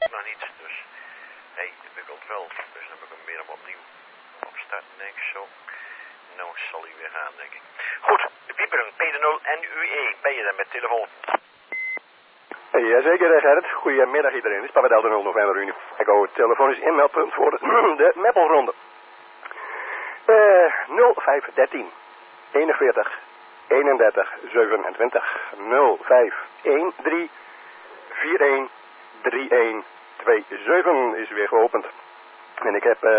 nog niet, dus hey, dat wilt wel. Dus dan heb ik hem weer opnieuw opstarten, denk ik zo. Nou zal hij weer gaan, denk ik. Goed, Wieperen, P0 en UE, ben je daar met telefoon? Jazeker, Gerrit. Goedemiddag iedereen. Dit is Papadel de 0 November Unie. Echo, telefonisch inmeldpunt voor de Meppelronde. 0513 41 31 27 0513 41 31 27 is weer geopend. En ik heb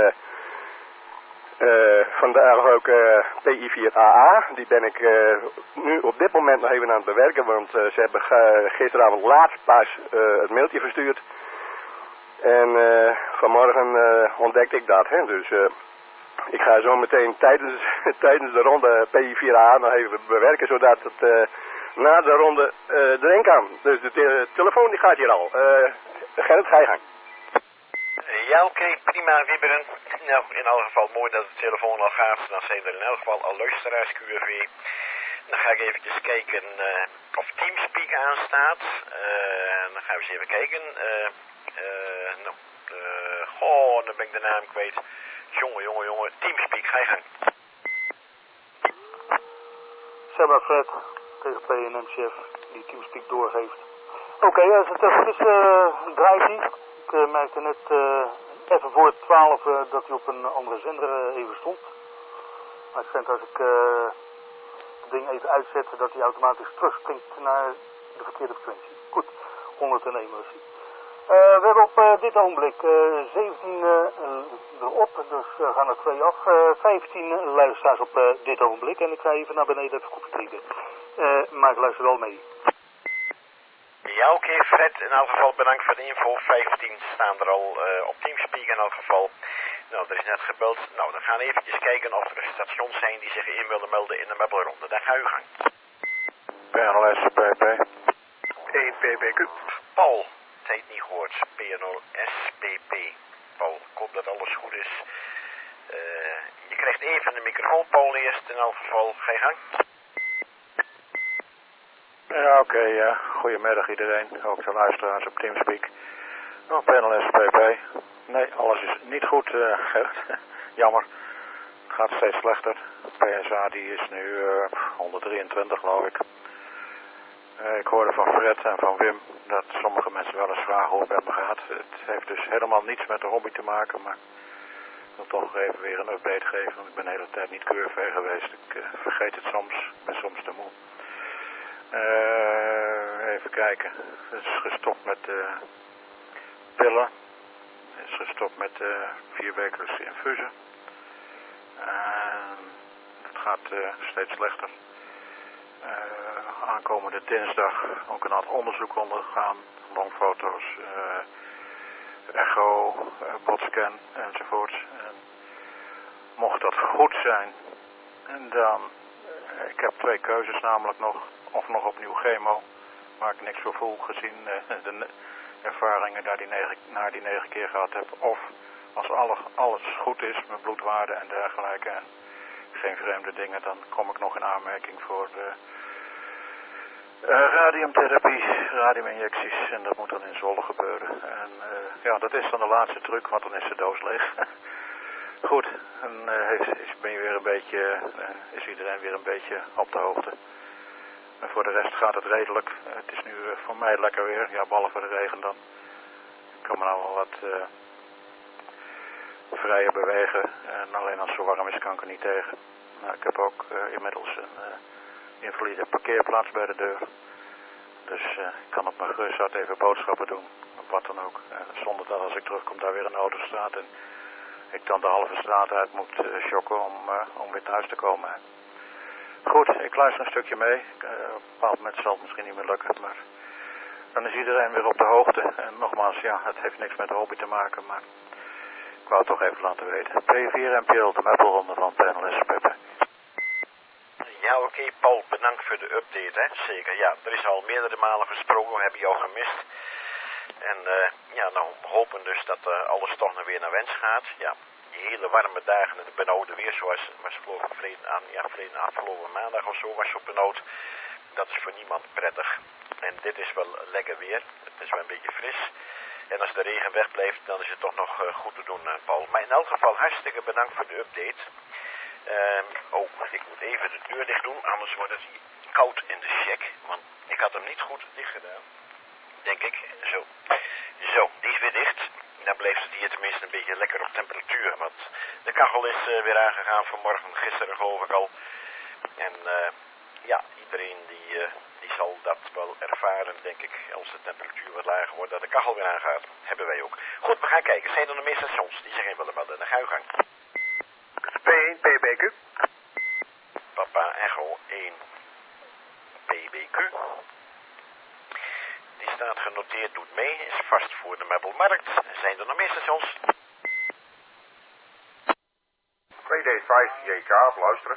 vandaag ook PI4AA. Die ben ik nu op dit moment nog even aan het bewerken, want ze hebben gisteravond laat pas het mailtje verstuurd. En vanmorgen ontdekte ik dat. Hè? Dus ik ga zo meteen tijdens de ronde PI4AA nog even bewerken, zodat het na de ronde erin kan. Dus de telefoon die gaat hier al. Gerrit, ga je gang. Ja, oké, prima, Wieberen. Nou, in elk geval mooi dat de telefoon al gaat. Dan zijn er in elk geval al luisteraars QRV. Dan ga ik eventjes kijken of Teamspeak aanstaat. Dan gaan we eens even kijken. Dan ben ik de naam kwijt. Jongen. Teamspeak, ga je gang. Zeg Fred, tegen PNM-chef, die Teamspeak doorgeeft. Oké, als het even is, draait hij. Ik merkte net even voor 12 dat hij op een andere zender even stond. Maar ik vind als ik het ding even uitzet, dat hij automatisch terugspringt naar de verkeerde frequentie. Goed, 101 was hij. We hebben op dit ogenblik 17 erop, dus gaan er 2 af. 15 luisteraars op dit ogenblik en ik ga even naar beneden even koffie drinken. Maar ik luister wel mee. Ja, oké, Fred, in elk geval bedankt voor de info. 15 staan er al op Teamspeak in elk geval. Nou, er is net gebeld. Nou, dan gaan we eventjes kijken of er stations zijn die zich in willen melden in de Meppelronde. Dan ga u gang. PNLS, PP. PPQ. Paul, tijd niet gehoord. PNL SPP. Paul, ik hoop dat alles goed is. Je krijgt even de microfoon, Paul, eerst in elk geval. Ga je gang. Ja, oké. Goedemiddag iedereen. Ook de luisteraars op Teamspeak. Oh, PNLS, PP. Nee, alles is niet goed, Gerrit. Jammer. Het gaat steeds slechter. PSA die is nu 123, geloof ik. Ik hoorde van Fred en van Wim dat sommige mensen wel eens vragen hoe het met me gaat. Het heeft dus helemaal niets met de hobby te maken, maar ik wil toch even weer een update geven. Want ik ben de hele tijd niet keurveeg geweest. Ik vergeet het soms. Ik ben soms te moe. Even kijken. Het is gestopt met pillen. Het is gestopt met 4 wekelijkse infusen. Het gaat steeds slechter. Aankomende dinsdag ook een aantal onderzoek ondergaan. Longfoto's, echo, botscan enzovoort. En mocht dat goed zijn, en dan, ik heb 2 keuzes namelijk nog. Of nog opnieuw chemo, waar ik niks voor voel gezien de ervaringen naar die 9 keer gehad heb. Of als alles goed is met bloedwaarde en dergelijke en geen vreemde dingen, dan kom ik nog in aanmerking voor de radiumtherapie, radiuminjecties. En dat moet dan in Zwolle gebeuren. En ja, dat is dan de laatste truc, want dan is de doos leeg. Goed, en is iedereen weer een beetje op de hoogte. En voor de rest gaat het redelijk. Het is nu voor mij lekker weer. Ja, behalve de regen dan. Ik kan me nou wel wat vrijer bewegen. En alleen als het zo warm is kan ik er niet tegen. Nou, ik heb ook inmiddels een invalide parkeerplaats bij de deur. Dus ik kan op mijn gerust even boodschappen doen. Of wat dan ook. Zonder dat als ik terugkom daar weer een auto staat. En ik dan de halve straat uit moet shocken om weer thuis te komen. Goed, ik luister een stukje mee. Op een bepaald moment zal het misschien niet meer lukken, maar dan is iedereen weer op de hoogte. En nogmaals, ja, het heeft niks met de hobby te maken, maar ik wou het toch even laten weten. P4 MPL, de Meppelronde van PNLS, Pepe. Ja, oké, Paul, bedankt voor de update, hè. Zeker, ja, er is al meerdere malen gesproken, we hebben jou gemist. En ja, nou, we hopen dus dat alles toch nog weer naar wens gaat. Ja, die hele warme dagen en het benauwde weer, zoals was geloof ik verleden afgelopen maandag of zo was zo benauwd. Dat is voor niemand prettig. En dit is wel lekker weer. Het is wel een beetje fris. En als de regen wegblijft, dan is het toch nog goed te doen, Paul. Maar in elk geval hartstikke bedankt voor de update. Ik moet even de deur dicht doen, anders wordt het koud in de shack. Want ik had hem niet goed dicht gedaan. Denk ik. Zo. Zo, die is weer dicht. Dan blijft het hier tenminste een beetje lekker op temperatuur. Want de kachel is weer aangegaan vanmorgen, gisteren geloof ik al. En iedereen die zal dat wel ervaren, denk ik, als de temperatuur wat lager wordt, dat de kachel weer aangaat. Hebben wij ook. Goed, we gaan kijken. Zijn er nog meer stations die zich in willen melden? Dan ga je gang. P1 PBQ. Papa Echo 1 PBQ. Die staat genoteerd, doet mee, is vast voor de meubelmarkt. Zijn er nog meer stations? PD5 JK op luisteren.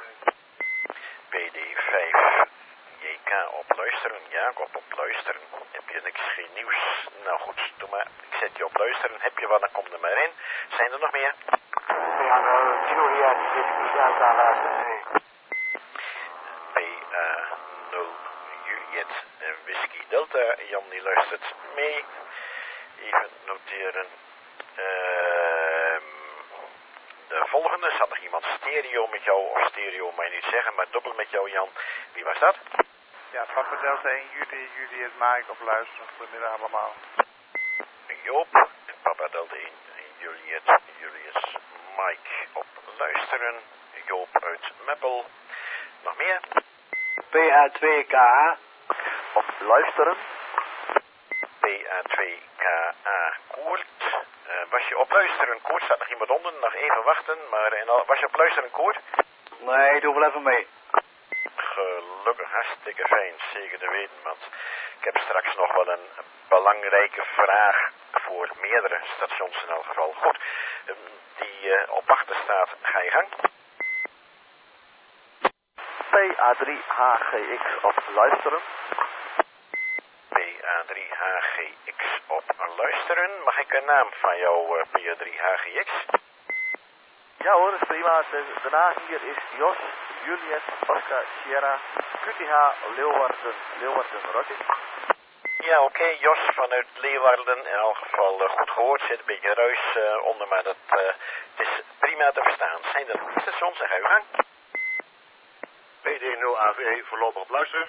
PD5 JK op luisteren. Jacob op luisteren. Heb je geen nieuws? Nou goed, doe maar. Ik zet je op luisteren. Heb je wat, dan kom er maar in. Zijn er nog meer? Julia, die zit speciaal aan luisteren. PA0 Juliet Whisky Delta. Jan die luistert mee. Even noteren. De volgende, zat nog iemand stereo met jou, of stereo mag je niet zeggen, maar dubbel met jou, Jan. Wie was dat? Ja, Papa Delta 1 Juliet Mike op luisteren. Goedemiddag allemaal. Joop, Papa Delta 1 Juliet Mike op luisteren. Joop uit Meppel. Nog meer? PH2KA op luisteren. PA2KA Koert. Was je op luisteren, Koert? Staat nog iemand onder? Nog even wachten. Maar was je op luisteren, Koert? Nee, doe wel even mee. Gelukkig, hartstikke fijn. Zeker te weten, want ik heb straks nog wel een belangrijke vraag voor meerdere stations in elk geval. Goed, die op wachten staat. Ga je gang. PA3HGX op luisteren. PA3HGX op luisteren. Mag ik een naam van jou, PA3HGX? Ja hoor, dat is prima. De naam hier is Jos, Juliet, Oscar, Sierra, QTH, Leeuwarden, Roger. Ja, oké, Jos vanuit Leeuwarden. In elk geval goed gehoord. Zit een beetje ruis onder, maar het is prima te verstaan. Zijn er stations? En ga je gang. PD0 AVE voorlopig op luisteren.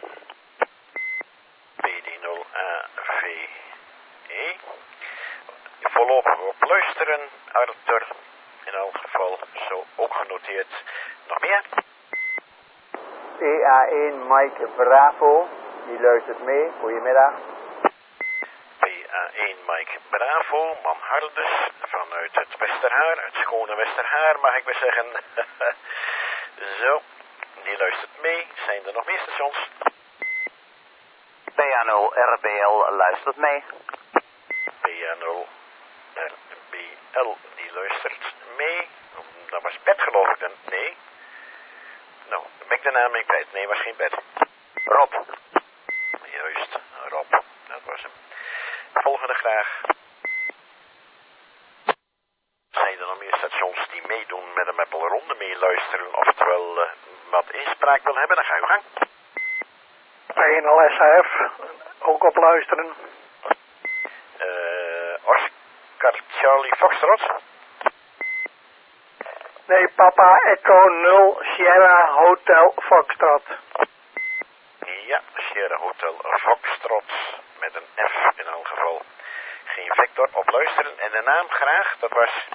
PD0 AVE. Voorlopig op luisteren, Arthur. In elk geval zo ook genoteerd. Nog meer? PA1 Mike Bravo, die luistert mee. Goedemiddag. PA1 Mike Bravo, man Hardes, vanuit het Westerhaar, het schone Westerhaar mag ik maar zeggen. Zo, die luistert mee. Zijn er nog meer stations? PA0 RBL luistert mee. PA0 RBL, die luistert mee. Dat was Bert geloof ik dan. Nee. Nou, ben ik de naam in kwijt. Nee, was geen Bert. Rob. Juist, Rob. Dat was hem. Volgende graag. Zijn er nog meer stations die meedoen met een Meppel Ronde mee luisteren, oftewel wat inspraak wil hebben? Dan ga je gang. P1 SHF, ook op luisteren. Oscar Charlie Foxtrot. Nee, Papa Echo 0 Sierra Hotel Foxtrot. Ja, Sierra Hotel Foxtrot met een F in elk geval. Geen vector op luisteren. En de naam graag, dat was...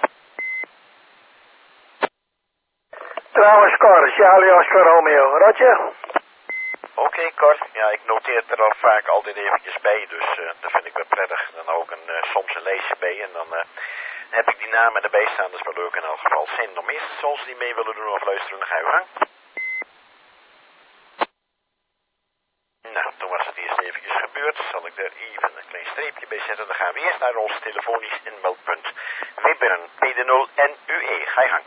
Trouwens Cor, Charlie Oscar Romeo, Roger. Oké, Cor. Ja, ik noteer het er al vaak altijd eventjes bij, dus dat vind ik wel prettig. Dan ook soms een lijstje bij en dan heb ik die namen erbij staan. Dat is wel leuk in elk geval. Zijn er nog meer stations die mee willen doen of luisteren? Dan ga je gang. Nou, toen was het eerst eventjes gebeurd. Zal ik er even een klein streepje bij zetten. Dan gaan we eerst naar ons telefonisch inmeldpunt. Wibberen, PD0 en UE. Ga je gang.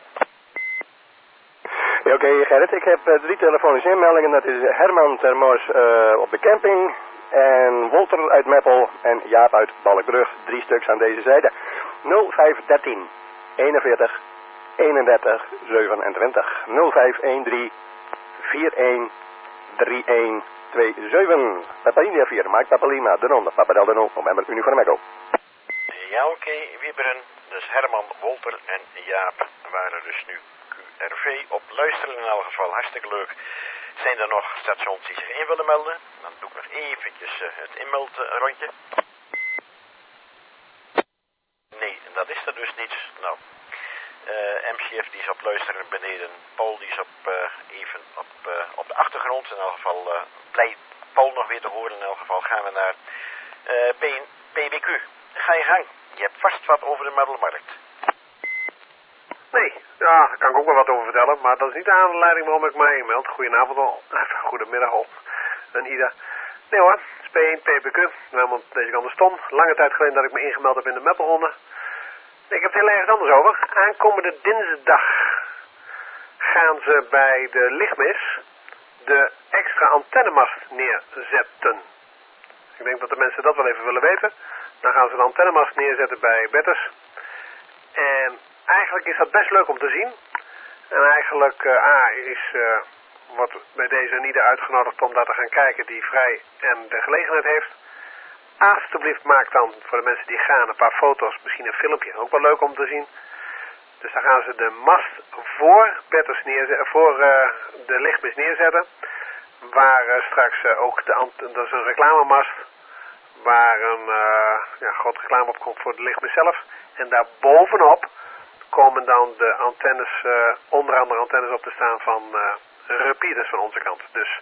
Ja, oké, Gerrit, ik heb 3 telefonische inmeldingen. Dat is Herman Termors op de camping. En Wolter uit Meppel en Jaap uit Balkbrug. 3 stuks aan deze zijde. 0513 41 31 27. 0513 41 31 27. Papa India 4, Mike Papa Lima, de Ronde, Papa Del de No, November Uniform Echo. Ja, oké, Wieberen, dus Herman, Wolter en Jaap waren dus nu QRV op luisteren in elk geval. Hartstikke leuk. Zijn er nog stations die zich in willen melden? Dan doe ik nog eventjes het inmeldrondje. Nee, dat is er dus niet. Nou, MCF die is op luisteren beneden. Paul die is even op de achtergrond. In elk geval blij Paul nog weer te horen. In elk geval gaan we naar PBQ. Ga je gang. Je hebt vast wat over de middelmarkt. Nee, ja, daar kan ik ook wel wat over vertellen, maar dat is niet de aanleiding waarom ik mij inmeld. Goedenavond al, goedemiddag al, en Ida. Nee hoor, het is P1 PBQ, namelijk deze kant de Stom. Lange tijd geleden dat ik me ingemeld heb in de Meppelronde. Nee, ik heb het heel ergens anders over. Aankomende dinsdag gaan ze bij de lichtmis de extra antennemast neerzetten. Ik denk dat de mensen dat wel even willen weten. Dan gaan ze de antennemast neerzetten bij Betters. En eigenlijk is dat best leuk om te zien. En eigenlijk wordt bij deze Nida uitgenodigd om daar te gaan kijken die vrij en de gelegenheid heeft. Alsjeblieft maak dan voor de mensen die gaan een paar foto's, misschien een filmpje, ook wel leuk om te zien. Dus dan gaan ze de mast voor Betters neerzetten, voor de lichtmis neerzetten. Waar straks ook dat is een reclamemast. Waar een grote reclame op komt voor de lichtmis zelf. En daar bovenop komen dan de antennes, onder andere antennes op te staan van repeaters van onze kant. Dus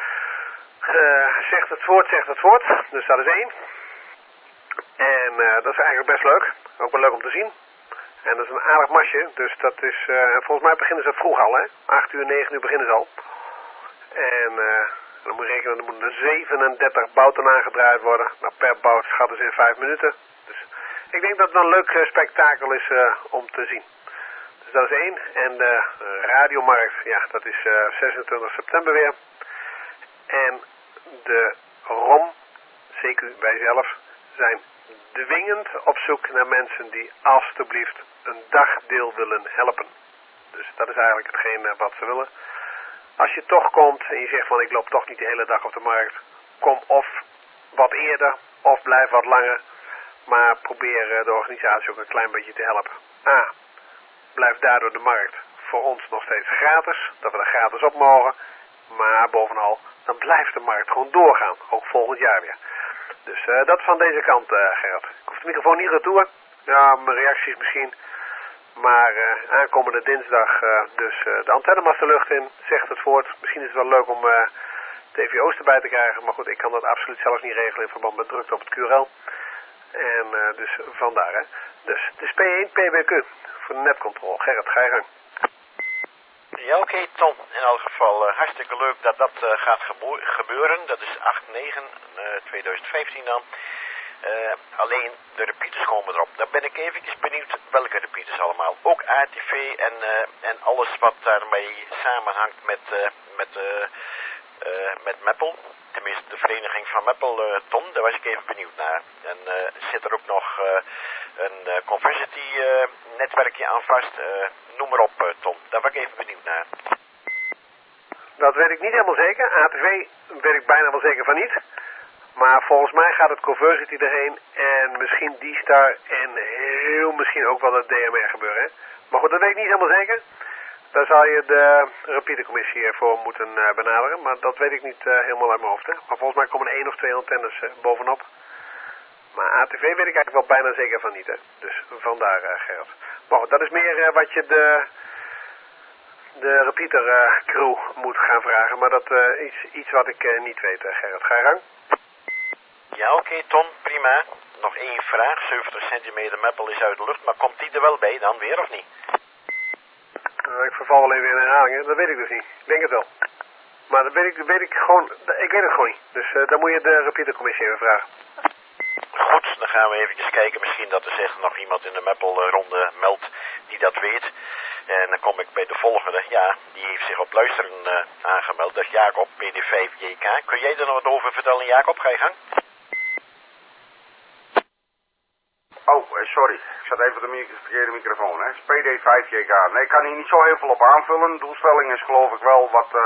zegt het woord. Dus dat is 1. En dat is eigenlijk best leuk. Ook wel leuk om te zien. En dat is een aardig masje. Dus dat is, volgens mij beginnen ze vroeg al, hè. 8 uur, 9 uur beginnen ze al. En dan moet je rekenen, er moeten 37 bouten aangedraaid worden. Nou, per bout schatten ze in 5 minuten. Dus ik denk dat het een leuk spektakel is om te zien. Dus dat is 1. En de radiomarkt, ja, dat is 26 september weer. En de ROM, CQ wij zelf, zijn dwingend op zoek naar mensen die alstublieft een dagdeel willen helpen. Dus dat is eigenlijk hetgeen wat ze willen. Als je toch komt en je zegt van ik loop toch niet de hele dag op de markt, kom of wat eerder of blijf wat langer. Maar probeer de organisatie ook een klein beetje te helpen. A, blijft daardoor de markt voor ons nog steeds gratis, dat we er gratis op mogen. Maar bovenal, dan blijft de markt gewoon doorgaan, ook volgend jaar weer. Dus dat van deze kant, Gerrit. Ik hoef de microfoon niet retour. Ja, mijn reacties misschien. Maar aankomende dinsdag dus de antennemast de lucht in, zegt het voort. Misschien is het wel leuk om TVO's erbij te krijgen. Maar goed, ik kan dat absoluut zelfs niet regelen in verband met drukte op het QRL. En dus vandaar, hè. Dus het is P1 PBQ voor de netcontrole. Gerrit, ga je gang. Ja, oké, Tom. In elk geval hartstikke leuk dat dat gaat gebeuren. Dat is 8/9/2015 dan. Alleen de repeaters komen erop. Dan ben ik eventjes benieuwd welke repeaters allemaal. Ook ATV en alles wat daarmee samenhangt met Meppel. Tenminste de vereniging van Meppel, Tom, daar was ik even benieuwd naar. En zit er ook nog een Conversity netwerkje aan vast. Noem maar op, Tom. Daar was ik even benieuwd naar. Dat weet ik niet helemaal zeker. ATV weet ik bijna wel zeker van niet. Maar volgens mij gaat het Conversity erheen en misschien D-Star en heel misschien ook wel het DMR gebeuren. Hè? Maar goed, dat weet ik niet helemaal zeker. Daar zal je de repeatercommissie voor moeten benaderen. Maar dat weet ik niet helemaal uit mijn hoofd. Hè? Maar volgens mij komen er 1 of 2 antennes bovenop. Maar ATV weet ik eigenlijk wel bijna zeker van niet. Hè? Dus vandaar, Gerrit. Maar goed, dat is meer wat je de repeater crew moet gaan vragen. Maar dat is iets wat ik niet weet, Gerrit. Ga je gang? Ja, oké, Tom, prima. Nog 1 vraag. 70 centimeter Meppel is uit de lucht, maar komt die er wel bij dan weer of niet? Ik verval wel even in herhalingen, dat weet ik dus niet. Ik denk het wel. Maar dat weet ik gewoon, ik weet het gewoon niet. Dus dan moet je de repeatercommissie even vragen. Goed, dan gaan we eventjes kijken. Misschien dat er zich nog iemand in de Meppel-ronde meldt die dat weet. En dan kom ik bij de volgende. Ja, die heeft zich op luisteren aangemeld. Dat is Jacob, PD5JK. Kun jij er nog wat over vertellen, Jacob? Ga je gang. Oh, sorry. Ik zat even op de verkeerde microfoon, hè. PD5JK. Nee, ik kan hier niet zo heel veel op aanvullen. Doelstelling is geloof ik wel wat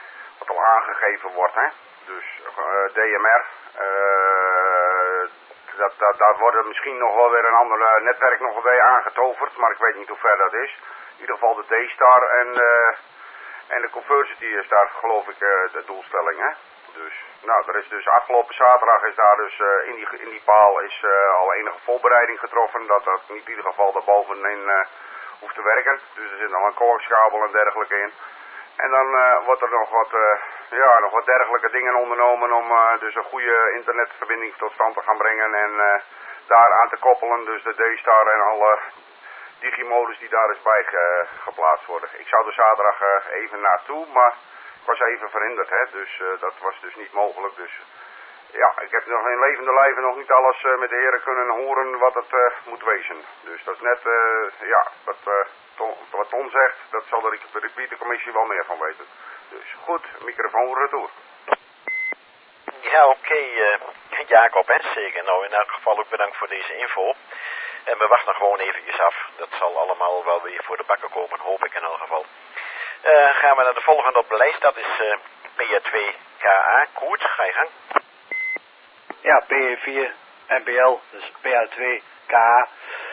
al aangegeven wordt, hè. Dus DMR, daar wordt misschien nog wel weer een ander netwerk nog weer aangetoverd, maar ik weet niet hoe ver dat is. In ieder geval de D-Star en de Conversity is daar geloof ik de doelstelling, hè. Dus, nou, er is dus afgelopen zaterdag is daar dus in die paal is al enige voorbereiding getroffen, dat niet in ieder geval daarbovenin hoeft te werken. Dus er zit nog een coaxkabel en dergelijke in. En dan wordt er nog wat dergelijke dingen ondernomen om dus een goede internetverbinding tot stand te gaan brengen en daar aan te koppelen. Dus de D-Star en alle digimodus die daar is bij geplaatst worden. Ik zou er zaterdag even naartoe, maar ik was even verhinderd, hè. Dus dat was dus niet mogelijk. Dus ja, ik heb nog in levende lijven nog niet alles met de heren kunnen horen wat het moet wezen. Dus dat is net, wat Ton zegt, dat zal de repeatercommissie wel meer van weten. Dus goed, microfoon retour. Ja, oké, Jacob, hè, zeker. Nou, in elk geval ook bedankt voor deze info. En we wachten gewoon eventjes af. Dat zal allemaal wel weer voor de bakken komen, hoop ik in elk geval. Gaan we naar de volgende op de lijst, dat is PA2KA. Koert, ga je gang. Ja, PA4 NPL, dus PA2KA.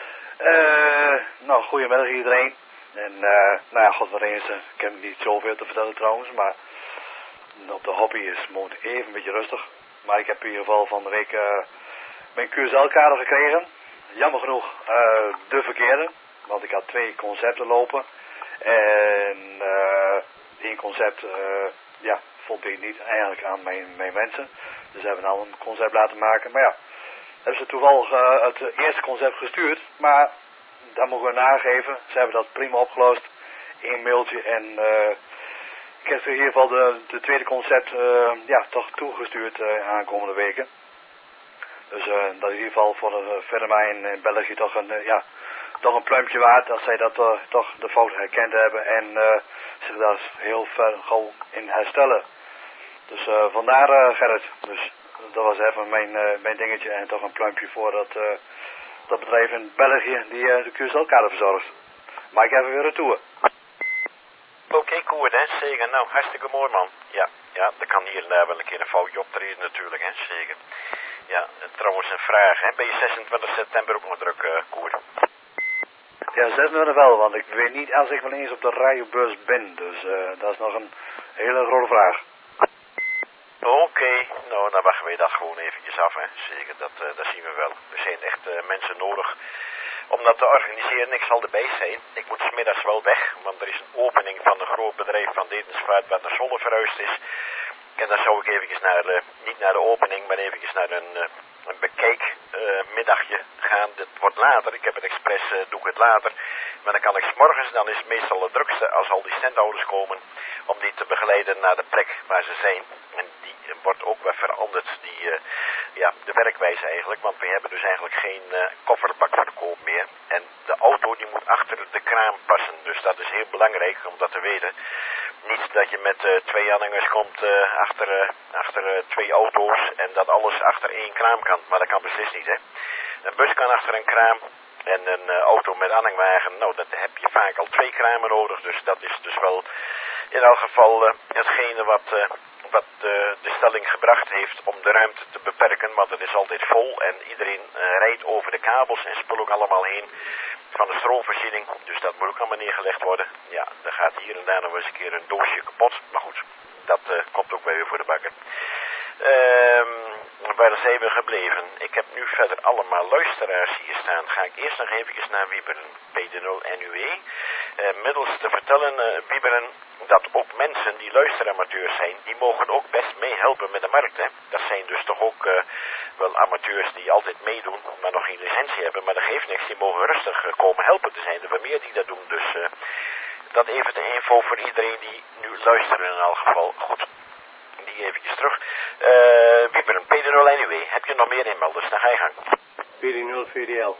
Nou, goedemiddag iedereen. En nou ja, god, wat eens, ik heb niet zoveel te vertellen trouwens, maar op de hobby is het moment even een beetje rustig. Maar ik heb in ieder geval van de week mijn QSL-kader gekregen. Jammer genoeg de verkeerde, want ik had 2 concepten lopen. En 1 concept voldeed niet eigenlijk aan mijn wensen. Dus hebben we nou een concept laten maken. Maar ja, hebben ze toevallig het eerste concept gestuurd. Maar dat mogen we nageven. Ze hebben dat prima opgelost. 1 mailtje en ik heb in ieder geval de tweede concept toch toegestuurd aankomende weken. Dus dat is in ieder geval voor de verder mij in België toch een pluimpje waard dat zij dat toch de fout herkend hebben en zich daar heel gauw in herstellen. Dus vandaar Gerrit. Dus dat was even mijn dingetje en toch een pluimpje voor dat bedrijf in België die de QSL-kader verzorgt. Maar ik heb er weer retour. Oké, Koert, hè, zeker. Nou, hartstikke mooi, man. Ja, er kan hier en daar wel een keer een foutje optreden natuurlijk, hè, zeker. Ja, trouwens een vraag, hè. Ben je 26 september ook nog druk, Koert? Ja, 26 wel, want ik weet niet als ik wel eens op de radiobeurs ben. Dus dat is nog een hele grote vraag. Oké, nou dan wachten we dat gewoon eventjes af, hè. Zeker, dat zien we wel. Er zijn echt mensen nodig om dat te organiseren. Ik zal erbij zijn. Ik moet 's middags wel weg, want er is een opening van een groot bedrijf van Dedensvaart wat naar Zwolle verhuisd is. En dan zou ik eventjes niet naar de opening, maar eventjes naar een bekijkmiddagje gaan. Dit wordt later, ik heb het expres, doe ik het later. Maar dan kan ik 's morgens, dan is het meestal het drukste als al die standhouders komen, om die te begeleiden naar de plek waar ze zijn. En die wordt ook wel veranderd, de werkwijze eigenlijk. Want we hebben dus eigenlijk geen kofferbak te koop meer. En de auto die moet achter de kraam passen. Dus dat is heel belangrijk om dat te weten. Niet dat je met 2 aanhangers komt achter 2 auto's en dat alles achter 1 kraam kan. Maar dat kan beslist niet, hè. Een bus kan achter een kraam en een auto met aanhangwagen, nou, dat heb je vaak al 2 kramen nodig. Dus dat is dus wel in elk geval hetgene wat de stelling gebracht heeft om de ruimte te beperken. Want het is altijd vol en iedereen rijdt over de kabels en spul ook allemaal heen van de stroomvoorziening. Dus dat moet ook allemaal neergelegd worden. Ja, dan gaat hier en daar nog eens een keer een doosje kapot. Maar goed, dat komt ook weer voor de bakker. Waar zijn we gebleven? Ik heb nu verder allemaal luisteraars hier staan. Ga ik eerst nog even naar Wieberen PD0NUE. Middels te vertellen, Wieberen, dat ook mensen die luisteramateurs zijn, die mogen ook best meehelpen met de markt. Hè? Dat zijn dus toch ook wel amateurs die altijd meedoen, maar nog geen licentie hebben. Maar dat geeft niks, die mogen rustig komen helpen. Er zijn er wel meer die dat doen. Dus dat even de info voor iedereen die nu luisteren in elk geval. Goed. Die eventjes terug. Wieberen, PD0NUE. Heb je nog meer inmelders? Dan ga je gang. PD0 VDL.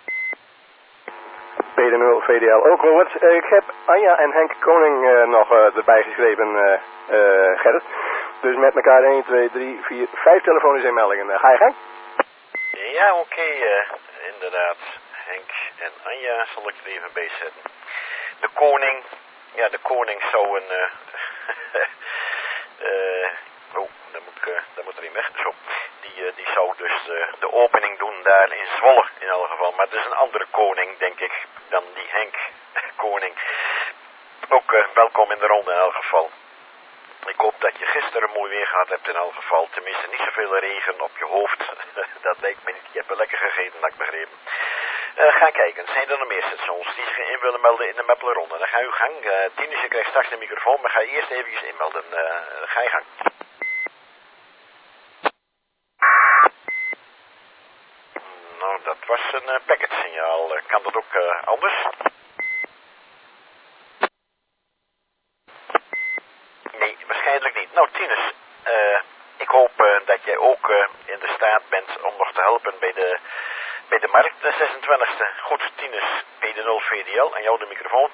PD0 VDL. Ook Robert. Ik heb Anja en Henk Koning nog erbij geschreven, Gerrit. Dus met elkaar 1, 2, 3, 4, 5 telefonische inmeldingen. Ga je gang? Ja, oké, inderdaad. Henk en Anja zal ik er even bij zetten. De koning. Ja, de koning zou een... dan moet er in weg. Zo. Die zou dus de opening doen daar in Zwolle in elk geval. Maar het is een andere koning, denk ik, dan die Henk koning. Ook welkom in de ronde in elk geval. Ik hoop dat je gisteren mooi weer gehad hebt in elk geval. Tenminste niet zoveel regen op je hoofd. Dat lijkt me niet. Je hebt wel lekker gegeten, dat ik begrepen. Ga kijken. Zijn er nog meer stations die zich in willen melden in de Meppelenronde? Dan ga je gang. Tinus, je krijgt straks de microfoon, maar ga je eerst even inmelden. Ga je gang. Nou, dat was een packetsignaal. Kan dat ook anders? Nee, waarschijnlijk niet. Nou, Tinus, ik hoop dat jij ook in de staat bent om nog te helpen bij de markt, de 26e. Goed, Tinus, PD0 VDL, aan jou de microfoon.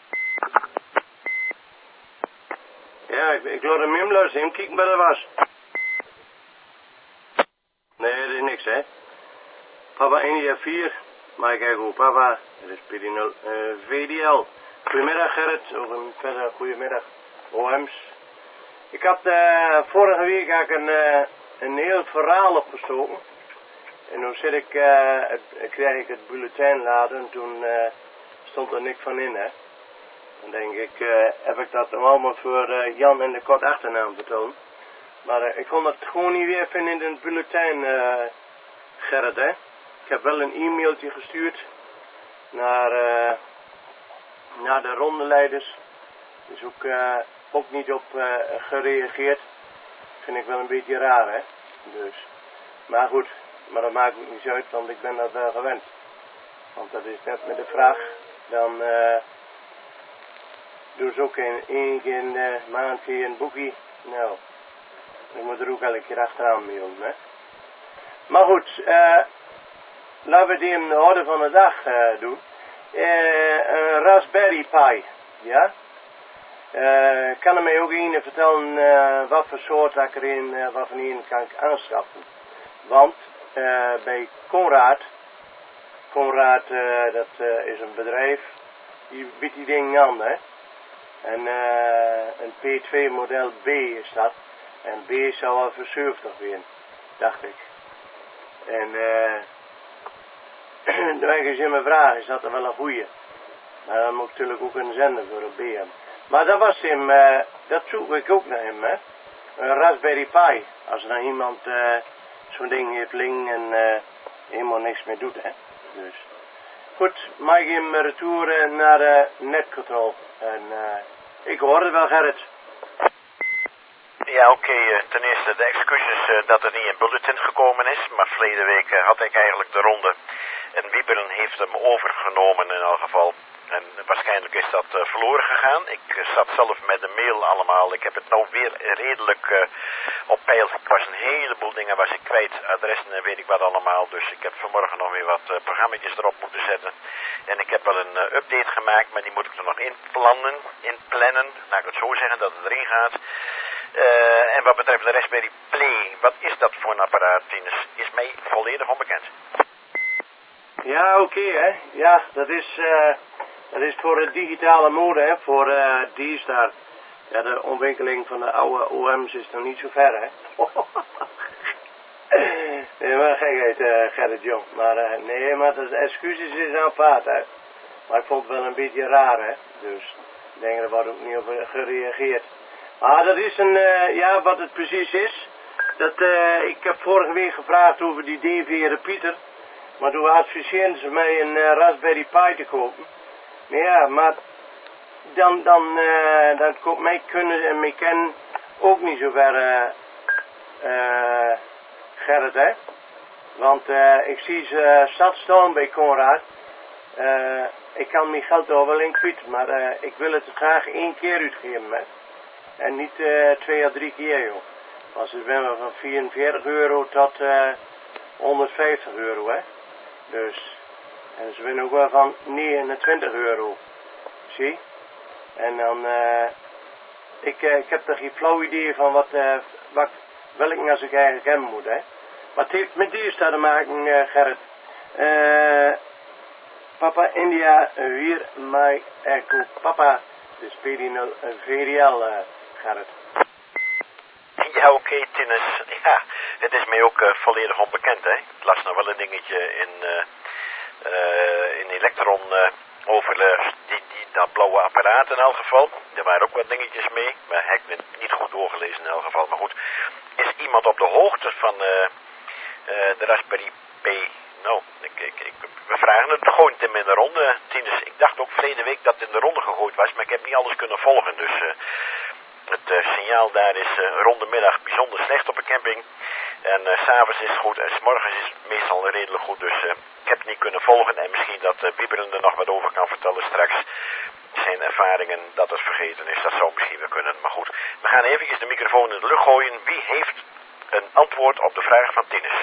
Ja, ik laat hem inblazen, hem kijken wat er was. Nee, dat is niks, hè. Papa India 4, maar ik kijk hoe papa, dat is PD0 VDL. Goedemiddag Gerrit, of een verder goedemiddag OM's. Ik had vorige week een heel verhaal opgestoken. En toen kreeg ik het bulletin laden en toen stond er niks van in, hè. Dan denk ik, heb ik dat allemaal voor Jan en de kort achternaam vertoond. Maar ik kon het gewoon niet weer vinden in het bulletin, Gerrit, hè. Ik heb wel een e-mailtje gestuurd naar de rondeleiders. Dus ook niet op gereageerd. Vind ik wel een beetje raar, hè. Dus, maar goed, maar dat maakt ook niet uit, want ik ben dat wel gewend. Want dat is net met de vraag, dan doen ze ook in één keer in de maand een boekje. Nou, ik moet er ook elke keer achteraan mailen, hè. Maar goed, laten we het in de orde van de dag doen. Een Raspberry Pi, ja. Kan er mij ook een vertellen wat voor soort dat ik erin, wat van een kan ik aanschaffen. Want bij Conrad, dat is een bedrijf, die biedt die dingen aan, hè. En een P2 model B is dat. En B zou wel voor 70 zijn, dacht ik. En toen ik je me vragen, is dat er wel een goeie. Maar dan moet ik natuurlijk ook een zender voor een B hebben. Maar dat was hem, dat zoek ik ook naar hem, hè. Een Raspberry Pi. Als er dan iemand zo'n ding heeft liggen en helemaal niks meer doet, hè. Dus. Goed, mag ik hem retour naar Netcontrol. En ik hoor het wel, Gerrit. Ja, oké. Ten eerste de excuses dat het niet in bulletin gekomen is. Maar verleden week had ik eigenlijk de ronde. En Wieberen heeft hem overgenomen in elk geval. En waarschijnlijk is dat verloren gegaan. Ik zat zelf met de mail allemaal. Ik heb het nou weer redelijk op peil. Het was een heleboel dingen was ik kwijt. Adressen en weet ik wat allemaal. Dus ik heb vanmorgen nog weer wat programma's erop moeten zetten. En ik heb wel een update gemaakt. Maar die moet ik er nog inplannen. Laat ik het zo zeggen dat het erin gaat. En wat betreft de Raspberry Pi. Wat is dat voor een apparaat, Tinus? Is mij volledig onbekend. Ja, oké, hè. Ja, dat is voor de digitale mode, hè. Voor D-Star. Ja, de ontwikkeling van de oude OM's is nog niet zo ver, hè. Nee, maar gekheid, Gerrit Jong. Maar nee, maar dat excuses is aanvaard, hè. Maar ik vond het wel een beetje raar, hè. Dus ik denk er wordt ook niet op gereageerd. Maar dat is ja, wat het precies is. Ik heb vorige week gevraagd over die DV repeater. Maar toen adviseerden ze mij een Raspberry Pi te kopen. Maar ja, maar dan komt mij kunnen en mij kennen ook niet zo ver, Gerrit, hè. Want ik zie ze stad staan bij Conrad. Ik kan mijn geld er wel in kwijt, maar ik wil het graag 1 keer uitgeven, hè. En niet 2 of 3 keer, joh. Want ze zijn van 44 euro tot 150 euro, hè. Dus, en ze winnen ook wel van 29 euro. Zie? En dan, ik heb er geen flauw idee van welk als ik eigenlijk hebben moet, hè. Maar het heeft met die te maken, Gerrit. Papa India, hier, my echo, papa, dus PD0 VDL, Gerrit. Ja, oké, Tinus. Tinus, ja, het is mij ook volledig onbekend, hè. Ik las nog wel een dingetje in Elektron over dat blauwe apparaat in elk geval. Er waren ook wat dingetjes mee, maar heb ik niet goed doorgelezen in elk geval. Maar goed, is iemand op de hoogte van de Raspberry Pi? Nou, we vragen het gewoon in de ronde, Tinus. Ik dacht ook verleden week dat het in de ronde gegooid was, maar ik heb niet alles kunnen volgen. Dus het signaal daar is rondemiddag bijzonder slecht op een camping. En 's avonds is het goed en 's morgens is het meestal redelijk goed. Dus ik heb het niet kunnen volgen en misschien dat Wieberen er nog wat over kan vertellen straks. Zijn ervaringen dat het vergeten is. Dat zou misschien wel kunnen, maar goed. We gaan eventjes de microfoon in de lucht gooien. Wie heeft een antwoord op de vraag van Tinus?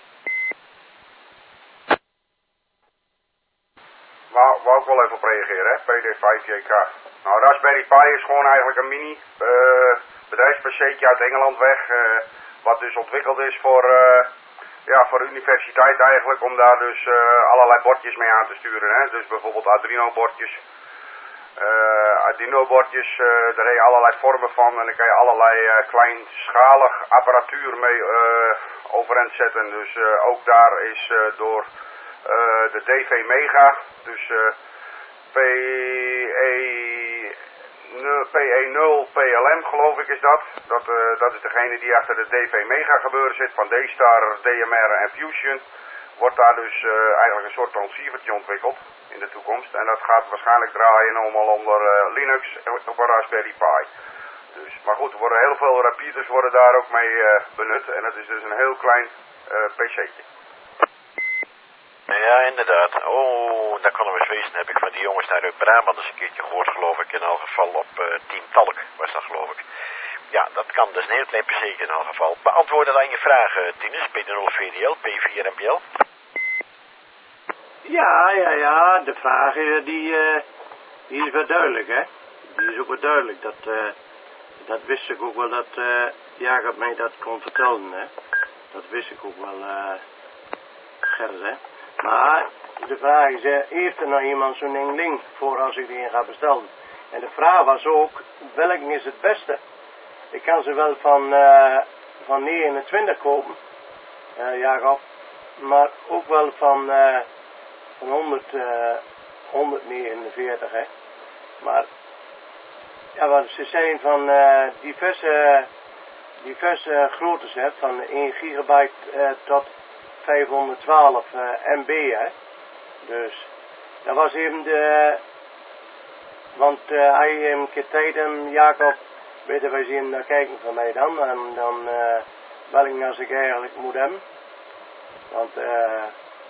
Wou ik wel even op reageren, hè? PD5JK. Nou, Raspberry Pi is gewoon eigenlijk een mini bedrijfsPC'tje uit Engeland weg. Wat dus ontwikkeld is voor universiteit eigenlijk. Om daar dus allerlei bordjes mee aan te sturen. Hè? Dus bijvoorbeeld Arduino bordjes. Daar heb je allerlei vormen van. En dan kan je allerlei kleinschalig apparatuur mee overeind zetten. Dus ook daar is door de DV Mega, dus PE0 PLM geloof ik is dat. Dat is degene die achter de DV Mega gebeuren zit van D-Star, DMR en Fusion. Wordt daar dus eigenlijk een soort transceivertje ontwikkeld in de toekomst. En dat gaat waarschijnlijk draaien allemaal onder Linux op een Raspberry Pi. Dus, maar goed, er worden heel veel repeaters worden daar ook mee benut. En het is dus een heel klein PC'tje. Ja, inderdaad. Oh, dat kan nog eens wezen. Heb ik van die jongens daar uit Brabant eens een keertje gehoord, geloof ik. In elk geval op Team Talk was dat, geloof ik. Ja, dat kan. Dat is een heel klein PC'tje in elk geval. Beantwoord dan aan je vragen, Tinus. PD0 VDL, P4 MPL. Ja. De vraag die is wel duidelijk, hè. Die is ook wel duidelijk. Dat wist ik ook wel dat Jacob mij dat kon vertellen, hè. Dat wist ik ook wel, Gerrit, hè. Maar de vraag is, heeft er nou iemand zo'n ding voor als ik die in ga bestellen? En de vraag was ook, welke is het beste? Ik kan ze wel van 29 kopen, Jacob, maar ook wel van 149, hè. Maar, ja, wat ze zijn van diverse groottes, hè, van 1 gigabyte tot 512 MB, hè. Dus, dat was even want hij een keer tijd en Jacob, weten wij zien naar kijken van mij dan. En dan bel ik als ik eigenlijk moet hebben. Want er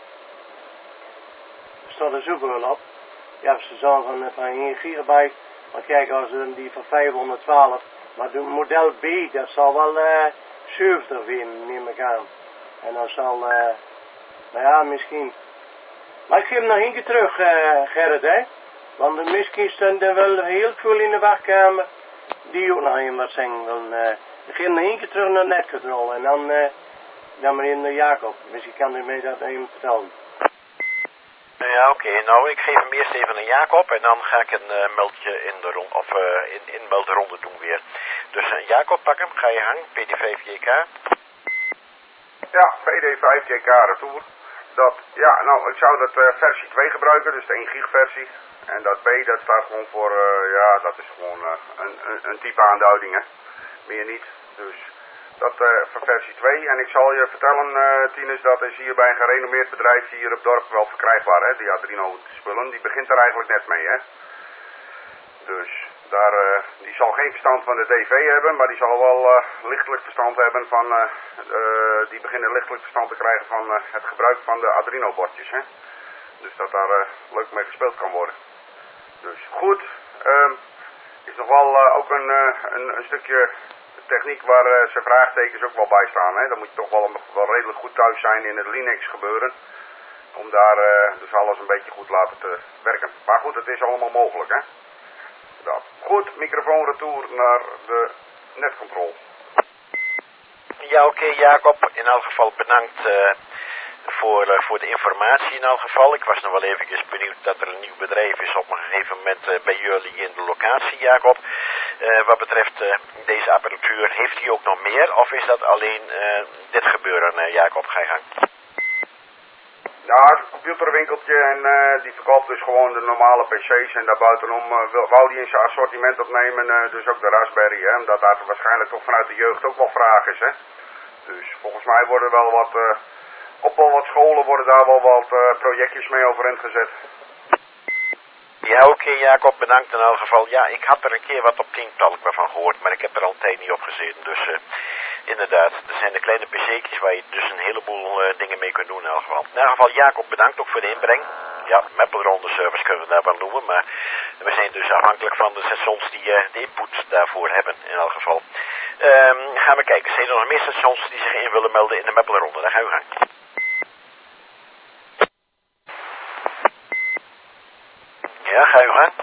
staat er zoveel op. Ja, ze zijn van 1 gigabyte. Maar kijk, als ze die van 512. Maar de model B, dat zal wel 70 winnen, neem ik aan. En dan zal, nou ja, misschien. Maar ik geef hem nog één keer terug, Gerrit, hè. Want misschien staan er wel heel veel in de wachtkamer die ook nog een wat zeggen. Ik geef hem nog één keer terug naar netcontrol en dan meneer Jacob. Misschien kan u mij dat even vertellen. Ja, oké. Nou, ik geef hem eerst even aan Jacob en dan ga ik een meldje in de ronde, of in meldronde doen weer. Dus Jacob, pak hem. Ga je hangen. PD5JK. Ja, PD5JK retour. Ik zou dat versie 2 gebruiken, dus de 1 gig versie. En dat B, dat staat gewoon voor, dat is gewoon een type aanduiding, hè. Meer niet. Dus dat voor versie 2. En ik zal je vertellen, Tinus, dat is hier bij een gerenommeerd bedrijf hier op het dorp wel verkrijgbaar, hè. Die Arduino spullen, die begint er eigenlijk net mee, hè. Dus die zal geen verstand van de DV hebben, maar die zal wel lichtelijk verstand hebben van, die beginnen lichtelijk verstand te krijgen van het gebruik van de Arduino bordjes, hè. Dus dat daar leuk mee gespeeld kan worden. Dus goed, is nog wel ook een stukje techniek waar zijn vraagtekens ook wel bij staan, hè. Dan moet je toch wel redelijk goed thuis zijn in het Linux gebeuren. Om daar dus alles een beetje goed laten te werken. Maar goed, het is allemaal mogelijk, hè. Dat. Goed, microfoon retour naar de netcontrol. Ja, oké, Jacob. In elk geval bedankt voor de informatie in elk geval. Ik was nog wel eventjes benieuwd dat er een nieuw bedrijf is op een gegeven moment bij jullie in de locatie, Jacob. Wat betreft deze apparatuur, heeft hij ook nog meer of is dat alleen dit gebeuren, Jacob? Ga je gang. Ja, het is een computerwinkeltje en die verkoopt dus gewoon de normale PC's en daarbuitenom wou die in zijn assortiment opnemen, dus ook de Raspberry, hè, omdat daar waarschijnlijk toch vanuit de jeugd ook wel vraag is, hè. Dus volgens mij worden wel op wel wat scholen worden daar wel wat projectjes mee overeind gezet. Ja, oké, Jacob, bedankt in elk geval. Ja, ik had er een keer wat op Teamtalk van gehoord, maar ik heb er al een tijd niet op gezeten. Dus inderdaad, er zijn de kleine pc'tjes waar je dus een heleboel dingen mee kunt doen in elk geval. In elk geval, Jacob, bedankt ook voor de inbreng. Ja, Maple Ronde service kunnen we daar wel noemen, maar we zijn dus afhankelijk van de stations die de input daarvoor hebben in elk geval. Gaan we kijken, zijn er nog meer stations die zich in willen melden in de Maple Ronde? Daar gaan we gaan. Ja, ga je gaan.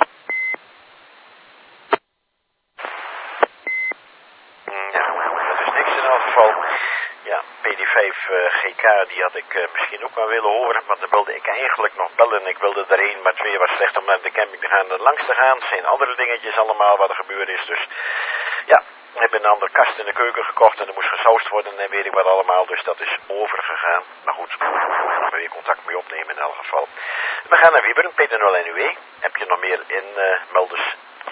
Ja, dat is niks in elk geval. Ja, PD5 GK, die had ik misschien ook wel willen horen, want dan wilde ik eigenlijk nog bellen. Ik wilde er één, maar twee was slecht om naar de camping te gaan en langs te gaan. Het zijn andere dingetjes allemaal wat er gebeurd is, dus ja. Ik heb een andere kast in de keuken gekocht en er moest gesoust worden en weet ik wat allemaal, dus dat is overgegaan. Maar goed, we gaan er weer contact mee opnemen in elk geval. We gaan naar Wieberen, Peter 0 NUE. Heb je nog meer inmelders?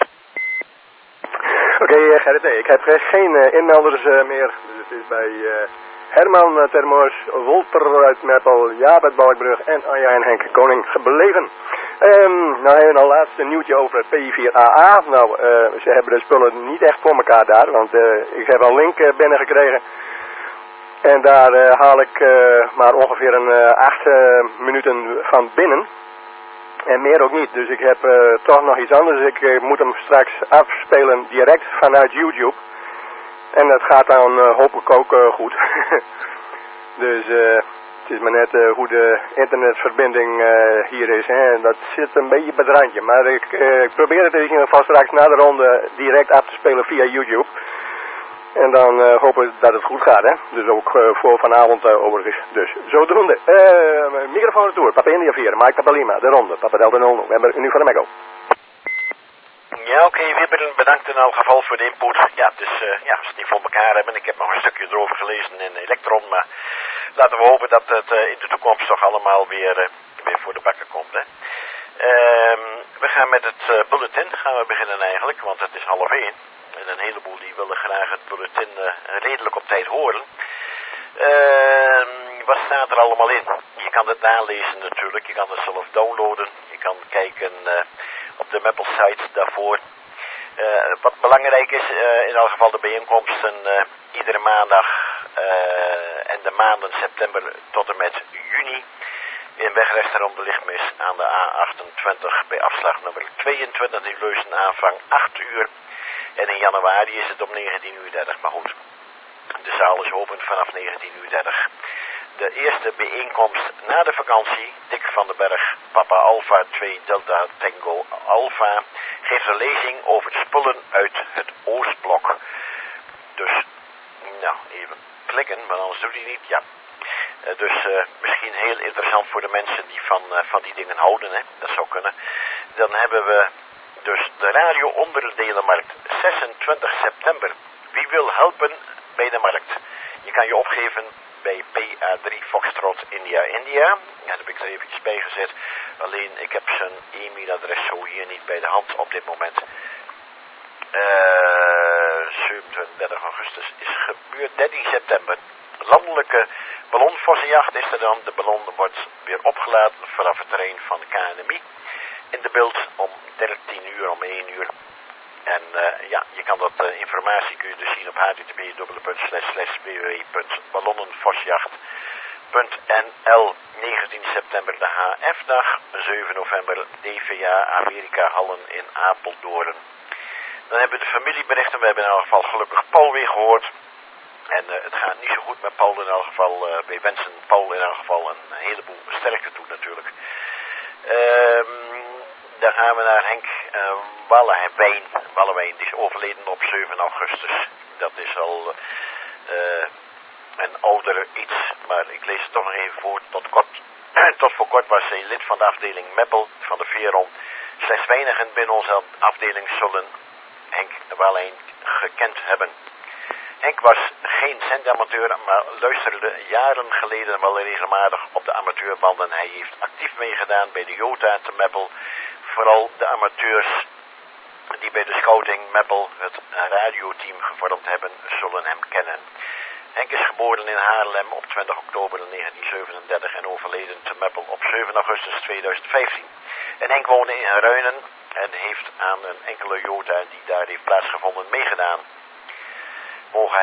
Oké, Gerrit, nee, ik heb geen inmelders meer. Dus het is bij Herman Termors, Wolter uit Meppel, Jaap uit Balkbrug en Anja en Henk Koning gebleven. Nou, en al laatst een nieuwtje over het PI4AA. Nou, ze hebben de spullen niet echt voor elkaar daar, want ik heb een link binnengekregen. En daar haal ik maar ongeveer een 8 minuten van binnen. En meer ook niet, dus ik heb toch nog iets anders. Ik moet hem straks afspelen direct vanuit YouTube. En dat gaat dan hopelijk ook goed. Dus het is maar net hoe de internetverbinding hier is. Hè. Dat zit een beetje op het randje. Maar ik probeer het in ieder geval straks na de ronde direct af te spelen via YouTube. En dan hopen we dat het goed gaat, hè. Dus ook voor vanavond overigens. Dus zodoende. Microfoon retour. Papa India 4, Mike Papa Lima, de ronde. Papa Delta 00. We hebben nu van de Mego. Ja, oké, bedankt in elk geval voor de input. Ja, dus ja, als we het niet voor elkaar hebben. Ik heb nog een stukje erover gelezen in Electron, maar laten we hopen dat het in de toekomst toch allemaal weer voor de bakken komt, hè. We gaan met het bulletin gaan we beginnen eigenlijk, want het is 12:30. En een heleboel die willen graag het bulletin redelijk op tijd horen. Wat staat er allemaal in? Je kan het nalezen natuurlijk, je kan het zelf downloaden. Je kan kijken op de Maple site daarvoor. Wat belangrijk is, in elk geval de bijeenkomsten iedere maandag en de maanden september tot en met juni. In wegrestaurant de Lichtmis aan de A28 bij afslag nummer 22 in Leusen aanvang 8 uur. En in januari is het om 19:30, maar goed. De zaal is open vanaf 19:30. De eerste bijeenkomst na de vakantie, Dick van den Berg, Papa Alpha 2 Delta Tango Alpha, geeft een lezing over spullen uit het Oostblok. Dus, nou, even klikken, maar anders doet hij niet, ja. Dus misschien heel interessant voor de mensen die van die dingen houden, hè. Dat zou kunnen. Dan hebben we dus de radio-onderdelenmarkt, 26 september. Wie wil helpen bij de markt? Je kan je opgeven bij PA3 Foxtrot India. Dat heb ik er eventjes bij gezet. Alleen ik heb zijn e-mailadres zo hier niet bij de hand op dit moment. 37 augustus is gebeurd. 13 september. Landelijke ballonvossenjacht is er dan. De ballon wordt weer opgeladen vanaf het terrein van de KNMI. In de beeld om 13 uur, om 1 uur. En ja, je kan dat informatie kun je dus zien op http://www.ballonnenvosjacht.nl. 19 september de HF-dag, 7 november DVA Amerika Hallen in Apeldoorn. Dan hebben we de familieberichten. We hebben in elk geval gelukkig Paul weer gehoord. En het gaat niet zo goed met Paul in elk geval. Wij wensen Paul in elk geval een heleboel sterkte toe natuurlijk. Dan gaan we naar Henk Wallewijn, die is overleden op 7 augustus. Dat is al een oudere iets, maar ik lees het toch nog even voor tot voor kort was hij lid van de afdeling Meppel van de Veron. Slechts weinigen binnen onze afdeling zullen Henk wel eens gekend hebben. Henk was geen zendamateur, maar luisterde jaren geleden wel regelmatig op de amateurbanden. Hij heeft actief meegedaan bij de Jota te Meppel. Vooral de amateurs die bij de scouting Meppel het radioteam gevormd hebben, zullen hem kennen. Henk is geboren in Haarlem op 20 oktober 1937 en overleden te Meppel op 7 augustus 2015. En Henk woonde in Ruinen en heeft aan een enkele Jota die daar heeft plaatsgevonden meegedaan. Mogen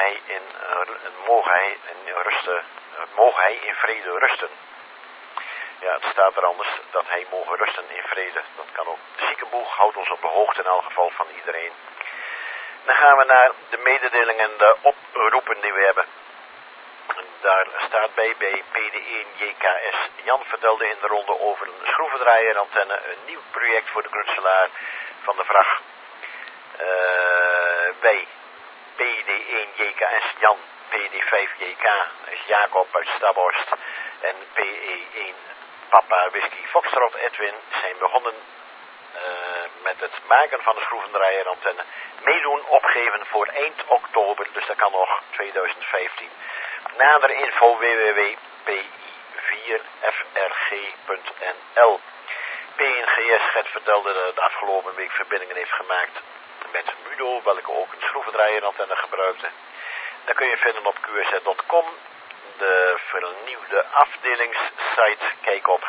hij in vrede rusten. Ja, het staat er anders dat hij mogen rusten in vrede. Dat kan ook. De ziekenboeg houdt ons op de hoogte in elk geval van iedereen. Dan gaan we naar de mededelingen en de oproepen die we hebben. Daar staat bij PD1 JKS. Jan vertelde in de ronde over een schroevendraaierantenne. Een nieuw project voor de knutselaar van de vracht. Bij PD1 JKS Jan, PD5 JK is Jacob uit Staphorst en PE1 Papa Whisky Foxtrot Edwin zijn begonnen met het maken van de schroevendraaierantenne. Meedoen opgeven voor eind oktober, dus dat kan nog 2015. Nader info www.pi4frg.nl. PNGS Gert vertelde dat het afgelopen week verbindingen heeft gemaakt met Mudo, welke ook een schroevendraaierantenne gebruikte. Dat kun je vinden op qz.com. De vernieuwde afdelingssite. Kijk op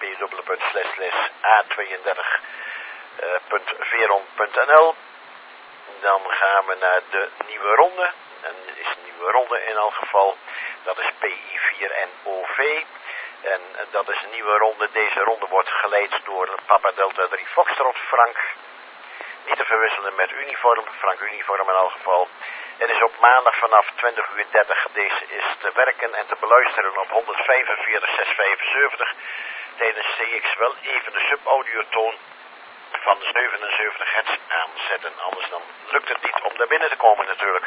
http://a32.veron.nl. Dan gaan we naar de nieuwe ronde. En is een nieuwe ronde in elk geval. Dat is PI4NOV. En dat is een nieuwe ronde. Deze ronde wordt geleid door Papa Delta 3 Foxtrot Frank. Niet te verwisselen met uniform. Frank uniform in elk geval. Het is op maandag vanaf 20:30. Deze is te werken en te beluisteren op 145.675. Tijdens CX wel even de subaudiotoon van de 77 hertz aanzetten. Anders dan lukt het niet om daar binnen te komen natuurlijk.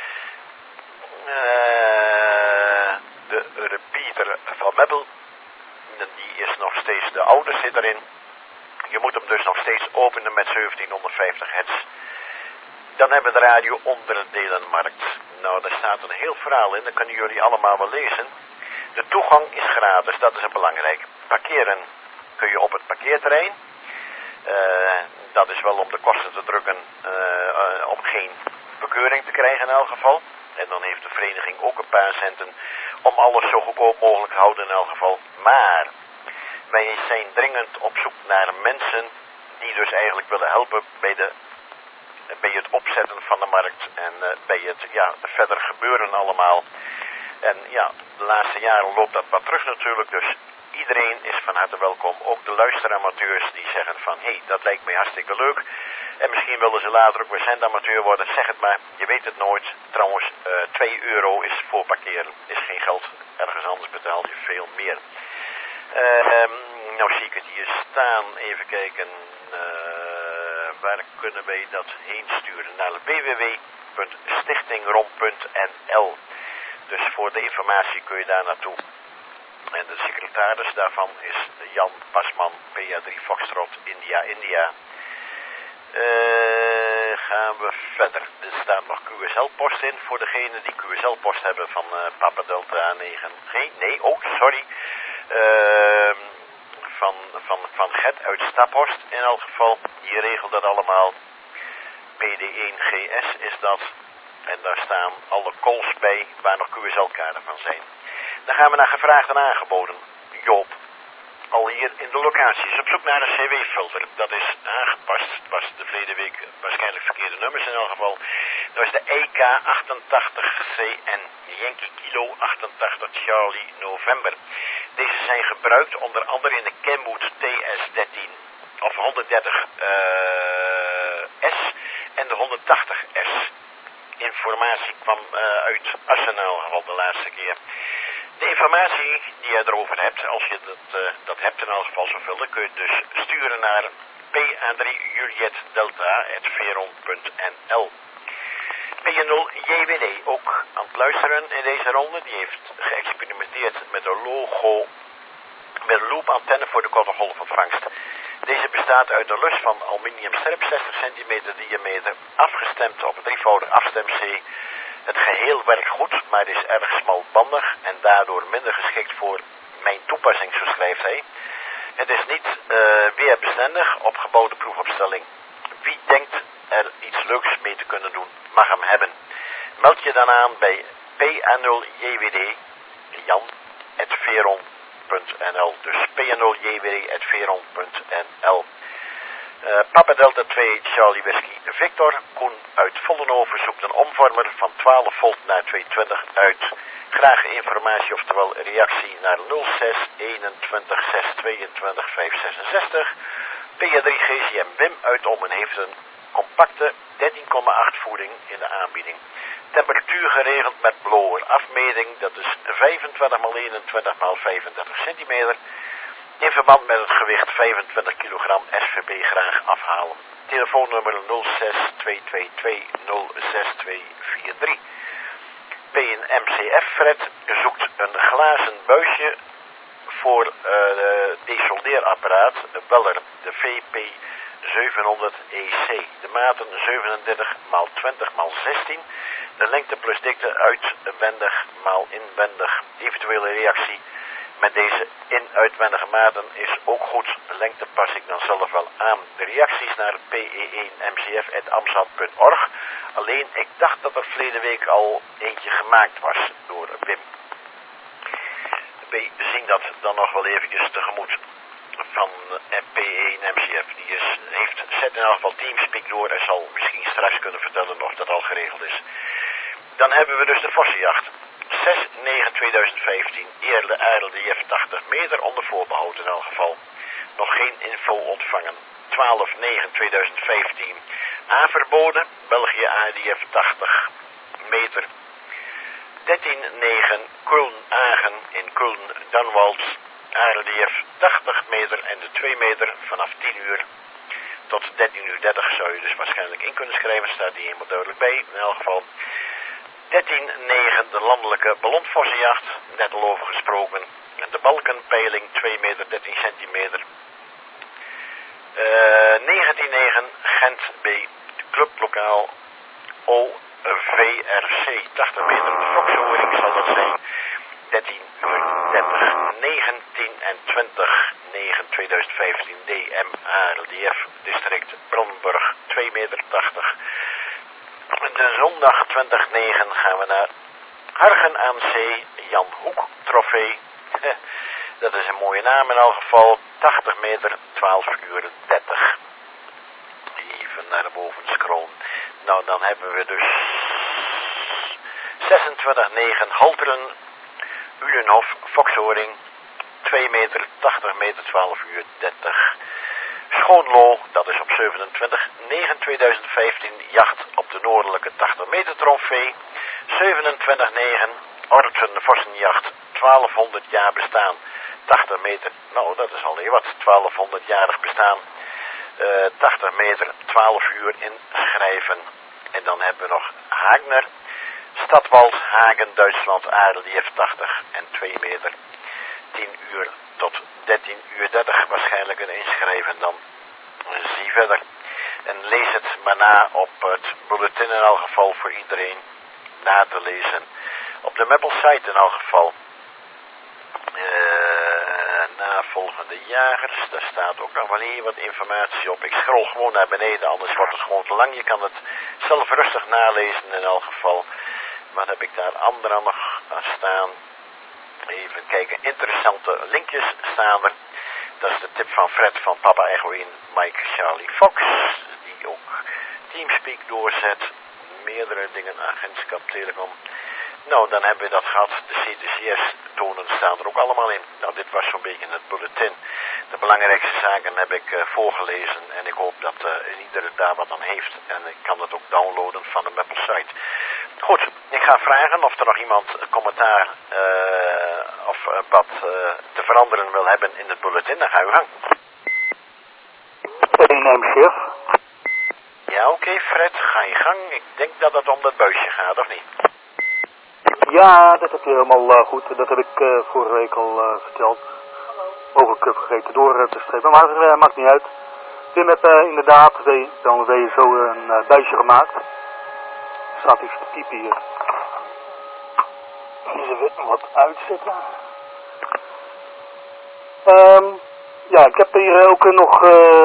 De repeater van Meppel. Die is nog steeds, de oude zit erin. Je moet hem dus nog steeds openen met 1750 hertz. Dan hebben we de radio-onderdelenmarkt. Nou, daar staat een heel verhaal in. Dat kunnen jullie allemaal wel lezen. De toegang is gratis, dat is een belangrijk. Parkeren kun je op het parkeerterrein. Dat is wel om de kosten te drukken, om geen bekeuring te krijgen in elk geval. En dan heeft de vereniging ook een paar centen om alles zo goedkoop mogelijk te houden in elk geval. Maar wij zijn dringend op zoek naar mensen die dus eigenlijk willen helpen bij het opzetten van de markt en bij het verder gebeuren allemaal. En ja, de laatste jaren loopt dat wat terug natuurlijk, dus iedereen is van harte welkom. Ook de luisteramateurs die zeggen van, hé, dat lijkt mij hartstikke leuk. En misschien willen ze later ook weer zendamateur worden, zeg het maar, je weet het nooit. Trouwens, €2 is voor parkeren, is geen geld. Ergens anders betaal je veel meer. Nou zie ik het hier staan, even kijken... waar kunnen wij dat heen sturen? Naar www.stichtingrom.nl. Dus voor de informatie kun je daar naartoe. En de secretaris daarvan is Jan Pasman, PA3 Foxtrot, India. Gaan we verder. Er staat nog QSL-post in voor degenen die QSL-post hebben van Papa Delta 9G. Nee, sorry. Van Gert uit Staphorst in elk geval. Die regelt dat allemaal. PD1GS is dat. En daar staan alle calls bij waar nog QSL-kaarten van zijn. Dan gaan we naar gevraagd en aangeboden. Joop, al hier in de locaties op zoek naar een CW-filter. Dat is aangepast. Het was de verleden week waarschijnlijk verkeerde nummers in elk geval. Dat is de EK88CN. Yankee Kilo 88 Charlie November. Deze zijn gebruikt onder andere in de Kenwood TS13 of 130S en de 180S. Informatie kwam uit Arsenaal al de laatste keer. De informatie die je erover hebt, als je dat hebt in elk geval zoveel, dan kun je dus sturen naar PA3 Juliet Delta@veron.nl. PN0 JWD ook aan het luisteren in deze ronde. Die heeft geëxperimenteerd met een logo met een loopantenne voor de korte golfontvangst. Deze bestaat uit een lus van aluminium sterp, 60 cm diameter, afgestemd op een drievoudig afstem-C. Het geheel werkt goed, maar is erg smalbandig en daardoor minder geschikt voor mijn toepassing, zo schrijft hij. Het is niet weerbestendig op gebouwde proefopstelling. Wie denkt er iets leuks mee te kunnen doen, mag hem hebben. Meld je dan aan bij PA0JWD Jan@veron.nl. Dus PA0JWD@veron.nl. Papa Delta 2 Charlie Whisky Victor. Koen uit Vollenhoven zoekt een omvormer van 12 volt naar 220 uit. Graag informatie, oftewel reactie naar 06 21 622 566. PA3 GCM Wim uit Ommen heeft een compacte 13,8 voeding in de aanbieding. Temperatuur geregeld met blower. Afmeting, dat is 25 x 21 x 35 centimeter. In verband met het gewicht 25 kilogram SVB graag afhalen. Telefoonnummer 06 222 06243. PNMCF Fred zoekt een glazen buisje voor desoldeerapparaat Weller, de VP 700 EC. De maten 37 x 20 x 16. De lengte plus dikte uitwendig x inwendig. Eventuele reactie met deze in-uitwendige maten is ook goed. Lengte pas ik dan zelf wel aan. De reacties naar pe1mcf@amsat.org. Alleen ik dacht dat er verleden week al eentje gemaakt was door Wim. We zien dat dan nog wel eventjes tegemoet van P1MCF. Die zet in elk geval Teamspeak door en zal misschien straks kunnen vertellen of dat al geregeld is. Dan hebben we dus de Vossenjacht. 6/9/2015, Eerle Aarde F80 meter onder voorbehoud in elk geval. Nog geen info ontvangen. 12/9/2015, aanverboden, België ADF 80 meter. 13/9, Kuln-Agen in Kuln-Danwald, ARDF 80 meter en de 2 meter vanaf 10 uur tot 13:30 zou je dus waarschijnlijk in kunnen schrijven, staat die helemaal duidelijk bij. In elk geval 13/9, de landelijke ballonvossenjacht, net al over gesproken. En de balkenpeiling 2 meter 13 centimeter. 19/9, Gent bij clublokaal OVRC, 80 meter. De Foxhoring zal dat zijn. 13:30. 19 en 20/9/2015, DMARDF, district Bronnenburg, 2 meter 80. De zondag 20/9 gaan we naar Hargen aan Zee, Jan Hoek trofee. Dat is een mooie naam in elk geval. 80 meter, 12:30. Even naar de boven scrollen. Nou, dan hebben we dus 26/9 Halteren, Ulenhof, Foxhoring, 2 meter, 80 meter, 12:30. Schoonlo, dat is op 27/9/2015, jacht op de noordelijke 80 meter trofee. 27/9, Orten Vossenjacht, 1200 jaar bestaan, 80 meter, nou dat is al heel wat, 1200-jarig bestaan. 80 meter, 12 uur inschrijven. En dan hebben we nog Hagner, Stadwald, Hagen, Duitsland, ARDF 80 en 2 meter. 10 uur tot 13:30 waarschijnlijk een inschrijven. Dan zie verder. En lees het maar na op het bulletin in elk geval voor iedereen na te lezen. Op de Meppel site in elk geval. Navolgende jagers, daar staat ook nog wel heel wat informatie op. Ik scroll gewoon naar beneden, anders wordt het gewoon te lang. Je kan het zelf rustig nalezen in elk geval. Wat heb ik daar andere nog staan? Even kijken, interessante linkjes staan er. Dat is de tip van Fred van Papa Echo 1, Mike Charlie Fox, die ook Teamspeak doorzet. Meerdere dingen, agentschap, telecom. Nou, dan hebben we dat gehad. De CTCS-tonen staan er ook allemaal in. Nou, dit was zo'n beetje het bulletin. De belangrijkste zaken heb ik voorgelezen en ik hoop dat iedereen daar wat aan heeft. En ik kan het ook downloaden van de Meppel site. Goed, ik ga vragen of er nog iemand een commentaar of wat te veranderen wil hebben in het bulletin. Dan ga u gang. Chef. Ja, oké, Fred, ga je gang. Ik denk dat het om dat buisje gaat, of niet? Ja, dat heb je helemaal goed. Dat heb ik vorige week al verteld. mogelijk vergeten door te strepen. Maar maakt niet uit. Wim heeft inderdaad dan weer zo een buisje gemaakt. Er staat iets te piepen hier. Even wat uitzetten. Ja, ik heb hier ook nog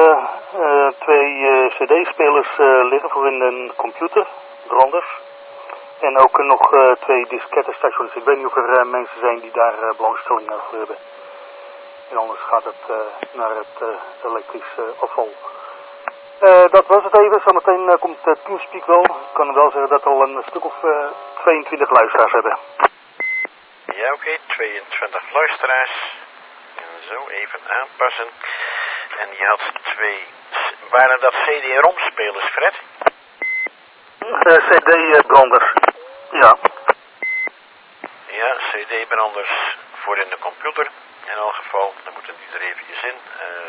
2 cd-spelers liggen voor in een computer, branders. En ook nog 2 diskettenstations. Ik weet niet of er mensen zijn die daar belangstelling voor hebben. En anders gaat het naar het elektrisch afval. Dat was het even. Zometeen komt Teamspeak wel. Ik kan wel zeggen dat we al een stuk of 22 luisteraars hebben. Ja, oké. 22 luisteraars. En zo, even aanpassen. En je had 2... Waren dat CD-ROM-spelers, Fred? CD-branders. Ja. Ja, CD-branders voor in de computer. In elk geval, dan moeten die er eventjes in.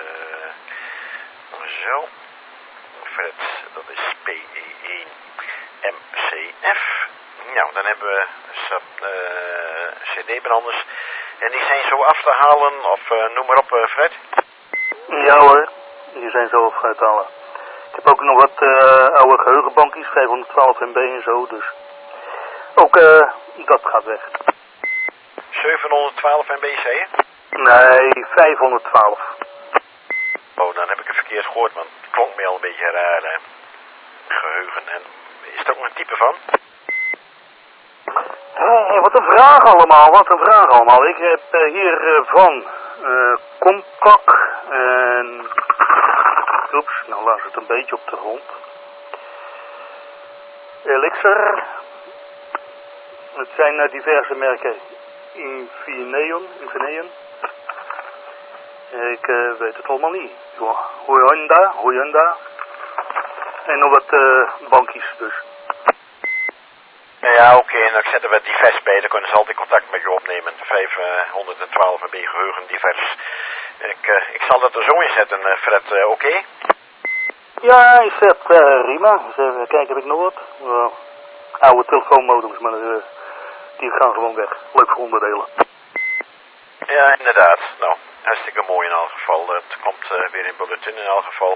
Zo. Fred, dat is PE1 MCF. Nou, dan hebben we CD-branders. En die zijn zo af te halen, of noem maar op, Fred. Ja hoor, die zijn zo af te halen. Ik heb ook nog wat oude geheugenbankjes, 512 MB en zo, dus ook dat gaat weg. 712 MB, zei je? Nee, 512. Oh, dan heb ik het verkeerd gehoord, want het klonk me al een beetje raar, hè. Geheugen. En is er ook een type van? Hey, wat een vraag allemaal, Ik heb hier van Compaq en... Oeps, nou laat het een beetje op de grond. Elixir. Het zijn diverse merken. Infineon. Ik weet het allemaal niet. Hyundai. En nog wat bankjes dus. Ja, oké, en dan zetten we divers bij, dan kunnen ze altijd contact met je opnemen. 512 MB geheugen divers. Ik zal dat er zo in zetten, Fred, oké? Ja, ik zet prima. Even kijken, heb ik nog wat? Oude telefoonmodems, maar die gaan gewoon weg. Leuk voor onderdelen. Ja, inderdaad. Nou, hartstikke mooi in elk geval. Het komt weer in bulletin in elk geval.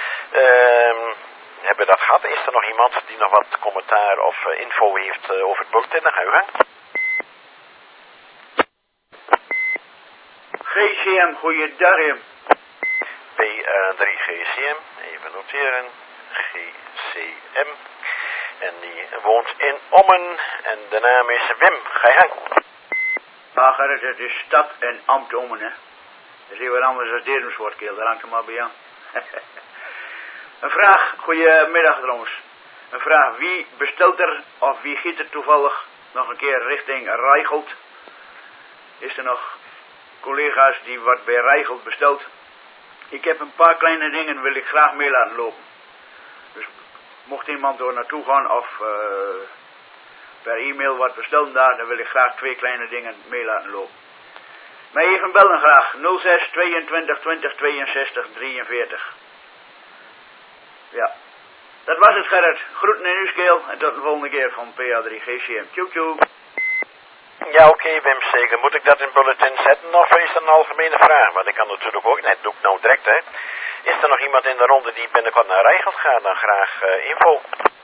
Hebben we dat gehad? Is er nog iemand die nog wat commentaar of info heeft over het bulletin? Dan ga je gang. GCM, goeiedag Jim. P3 GCM, even noteren. GCM. En die woont in Ommen en de naam is Wim. Ga je gang. Ach, het is stad en ambt Ommen, hè. Dat is heel wat anders dan Deermswoordkeel, daar hangt er maar bij aan. Een vraag, goedemiddag trouwens. Een vraag, wie bestelt er of wie giet er toevallig nog een keer richting Reichelt? Is er nog collega's die wat bij Reichelt bestelt? Ik heb een paar kleine dingen, wil ik graag mee laten lopen. Dus mocht iemand er naartoe gaan of per e-mail wat bestellen daar, dan wil ik graag 2 kleine dingen mee laten lopen. Maar even bellen graag, 06 22 20 62 43. Ja, dat was het Gerrit. Groeten in uw skeel en tot de volgende keer van PA3 GCM. Tjoe tjoe. Ja, oké, Wim, zeker. Moet ik dat in bulletin zetten of is dat een algemene vraag? Want ik kan natuurlijk ook, nee, dat doe ik nou direct, hè. Is er nog iemand in de ronde die binnenkort naar Reichelt gaat? Dan graag info.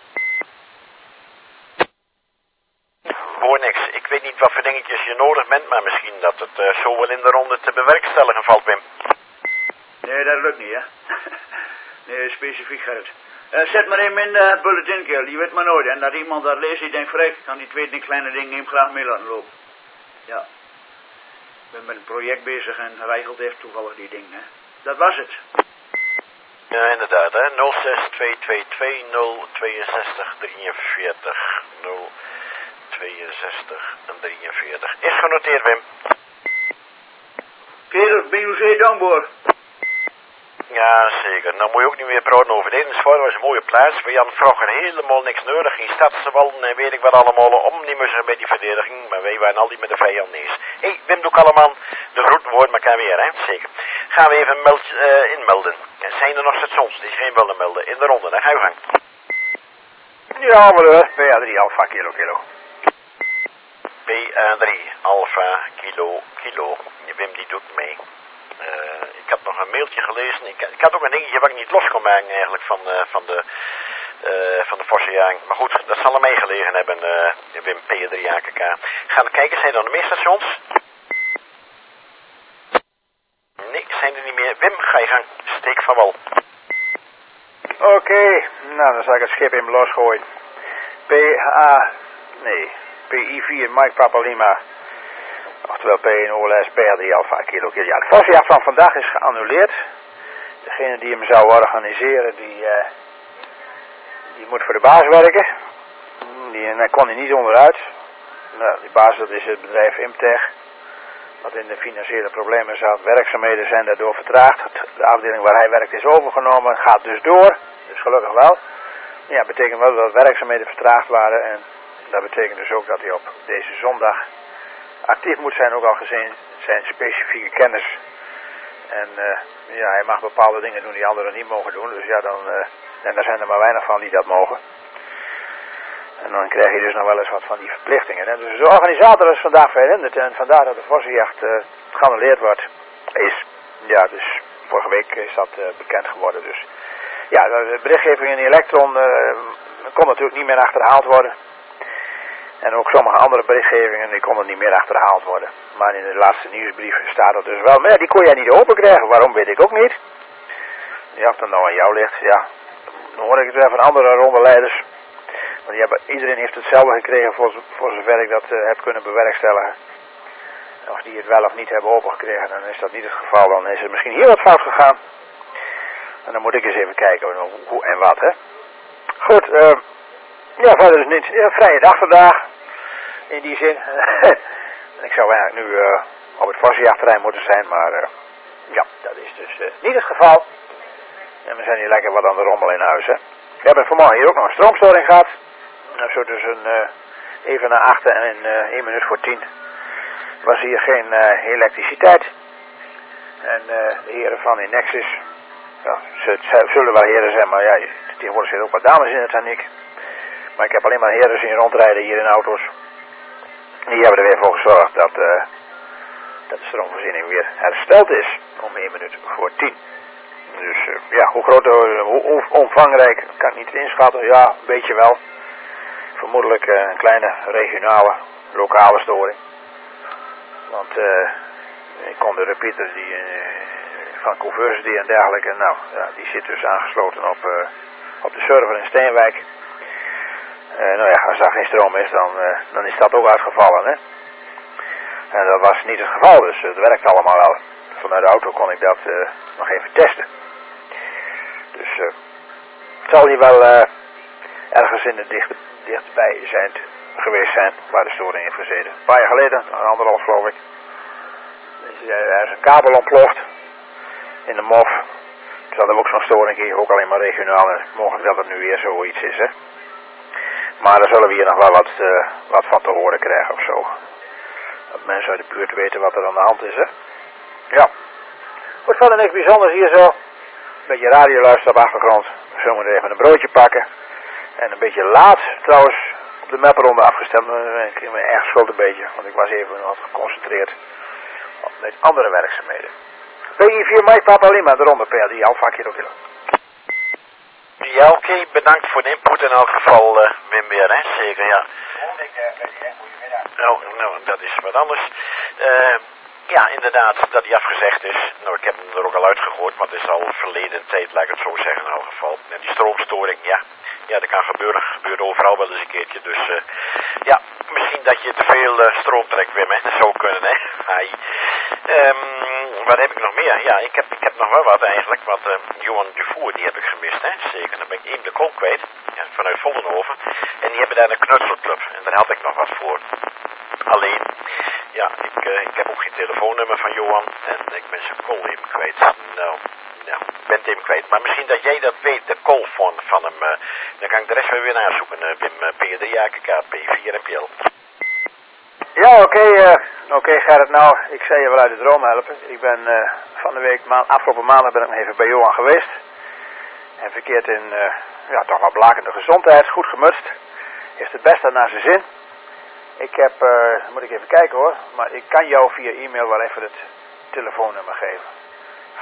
Hoor niks. Ik weet niet wat voor dingetjes je nodig bent, maar misschien dat het zo wel in de ronde te bewerkstelligen valt, Wim. Nee, dat lukt niet, hè. Nee, specifiek Gerrit. Zet maar even in de bulletin, kerel. Je weet maar nooit. En dat iemand dat leest, die denkt, vrek, kan die 2 kleine dingen hem graag mee laten lopen. Ja. Ik ben met een project bezig en Reichelt heeft toevallig die dingen, hè. Dat was het. Ja, inderdaad, hè. 06222 062 43 062 43. Is genoteerd, Wim. Kerel, ben je zeer dankbaar? Ja, zeker. Nou moet je ook niet meer praten over Dedensvoort. Dat was een mooie plaats. We hadden vroeger helemaal niks nodig. Geen stadswallen en weet ik wat allemaal om. Niet meer bij die verdediging. Maar wij waren altijd met de vijand nees. Hé, Wim doet allemaal de groeten woord elkaar weer, hè? Zeker. Gaan we even inmelden. Zijn er nog stations die geen willen melden in de ronde? Dan ga je gang. Ja, maar PA3 Alpha Kilo. PA3 Alpha Kilo. Wim die doet mee. Ik had nog een mailtje gelezen. Ik had ook een dingetje wat ik niet los kon maken eigenlijk van de Vossenjaring. Maar goed, dat zal er meegelegen hebben, Wim P3AKK. Gaan we kijken, zijn er nog meer stations? Nee, zijn er niet meer. Wim, ga je gang. Steek van wal. Oké, nou dan zal ik het schip in losgooien. PI4 Mike Papa Lima. Oftewel P1 OLS PR3 Alpha Kilo. Ja, de Vossenjacht van vandaag is geannuleerd. Degene die hem zou organiseren, die moet voor de baas werken. Daar kon hij niet onderuit. Nou, die baas, dat is het bedrijf Imtech. Wat in de financiële problemen zat. Werkzaamheden zijn daardoor vertraagd. De afdeling waar hij werkt is overgenomen. Gaat dus door. Dus gelukkig wel. Ja, dat betekent wel dat werkzaamheden vertraagd waren. En dat betekent dus ook dat hij op deze zondag actief moet zijn. Ook al gezien zijn specifieke kennis. En ja, hij mag bepaalde dingen doen die anderen niet mogen doen. Dus ja, en daar zijn er maar weinig van die dat mogen. En dan krijg je dus nog wel eens wat van die verplichtingen. En dus de organisator is vandaag verhinderd. En vandaar dat de Vossenjacht geannuleerd wordt. Ja, dus vorige week is dat bekend geworden. Dus ja, de berichtgeving in de Elektron kon natuurlijk niet meer achterhaald worden. En ook sommige andere berichtgevingen die konden niet meer achterhaald worden. Maar in de laatste nieuwsbrief staat dat dus wel. Maar ja, die kon jij niet open krijgen. Waarom weet ik ook niet. Ja, of dat nou aan jou ligt, ja. Dan hoor ik het weer van andere rondeleiders. Want iedereen heeft hetzelfde gekregen voor zover ik dat heb kunnen bewerkstelligen. Of die het wel of niet hebben opengekregen, dan is dat niet het geval. Dan is er misschien hier wat fout gegaan. En dan moet ik eens even kijken hoe en wat, hè. Goed, ja, verder is niet. Ja, vrije dag vandaag. In die zin. Ik zou eigenlijk nu op het Vossenjachtterrein moeten zijn, maar ja, dat is dus niet het geval. En we zijn hier lekker wat aan de rommel in huis, hè. We hebben vanmorgen hier ook nog een stroomstoring gehad. Zo tussen even na 8 en 1 minuut voor 10 was hier geen elektriciteit. En de heren van Inexis, ja, ze zullen wel heren zijn, maar ja, tegenwoordig zitten ook wat dames in het techniek. Maar ik heb alleen maar heren zien rondrijden hier in auto's. Die hebben er weer voor gezorgd dat de stroomvoorziening weer hersteld is om 1 minuut voor 10. Dus ja, hoe groot, hoe omvangrijk kan ik niet inschatten. Ja, een beetje wel. Vermoedelijk een kleine regionale, lokale storing. Want ik kon de repeater van Conversity en dergelijke, nou, ja, die zit dus aangesloten op de server in Steenwijk. Nou ja, als daar geen stroom is, dan is dat ook uitgevallen, hè. En dat was niet het geval, dus het werkt allemaal wel. Vanuit de auto kon ik dat nog even testen. Dus het zal hier wel ergens in de dichtbij geweest zijn waar de storing heeft gezeten. Een paar jaar geleden, 1,5 geloof ik. Er is een kabel ontploft in de MOF. Dus hadden we ook zo'n storing hier, ook alleen maar regionaal. En mogelijk dat het nu weer zoiets is, hè. Maar daar zullen we hier nog wel wat van te horen krijgen of zo. Dat mensen uit de buurt weten wat er aan de hand is, hè. Ja. Wordt verder niks bijzonders hier zo. Een beetje radio luisteren op de achtergrond. Zometeen even een broodje pakken. En een beetje laat trouwens op de mapronde afgestemd. Ik me erg schuld een beetje, want ik was even wat geconcentreerd met andere werkzaamheden. PI4 Mike Papa Lima, de ronde PR3 Alpha Kilo Kilo. Ja, oké, bedankt voor de input in elk geval, Wim weer, hè, zeker, ja. Nou, dat is wat anders. Ja, inderdaad, dat die afgezegd is. Nou, ik heb hem er ook al uitgegooid, maar het is al verleden tijd, laat ik het zo zeggen in elk geval. En die stroomstoring, ja, dat kan gebeuren. Gebeurt overal wel eens een keertje. Dus ja, misschien dat je te veel stroom trekt, Wim, hè. Dat zou kunnen, hè. Hai. Wat heb ik nog meer? Ja, ik heb nog wel wat eigenlijk. Want Johan Dufour, die heb ik gemist, hè. Zeker, dan ben ik even de kol kwijt. Ja, vanuit Vollenhoven. En die hebben daar een knutselclub. En daar had ik nog wat voor. Alleen, ja, ik heb ook geen telefoonnummer van Johan. En ik ben zijn call even kwijt. Nou, ik ben het even kwijt. Maar misschien dat jij dat weet, de call van hem. Dan kan ik de rest weer nazoeken. Wim P3AKK, P4 en PL. Ja, oké, Gerrit. Nou, ik zal je wel uit de droom helpen. Ik ben van de week, afgelopen maandag ben ik nog even bij Johan geweest. En verkeerd in, ja, toch wel blakende gezondheid. Goed gemutst. Heeft het beste naar zijn zin. Ik heb, moet ik even kijken hoor. Maar ik kan jou via e-mail wel even het telefoonnummer geven.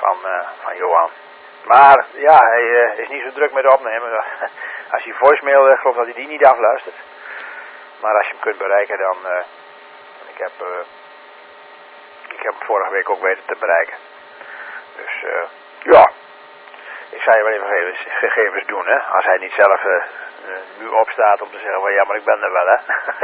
van Johan. Maar ja, hij is niet zo druk met opnemen. Als hij voicemail, geloof dat hij die niet afluistert. Maar als je hem kunt bereiken, dan... ik heb hem vorige week ook weten te bereiken. Dus ja, ik zou je wel even gegevens doen, hè. Als hij niet zelf nu opstaat om te zeggen van ja, maar ik ben er wel, hè.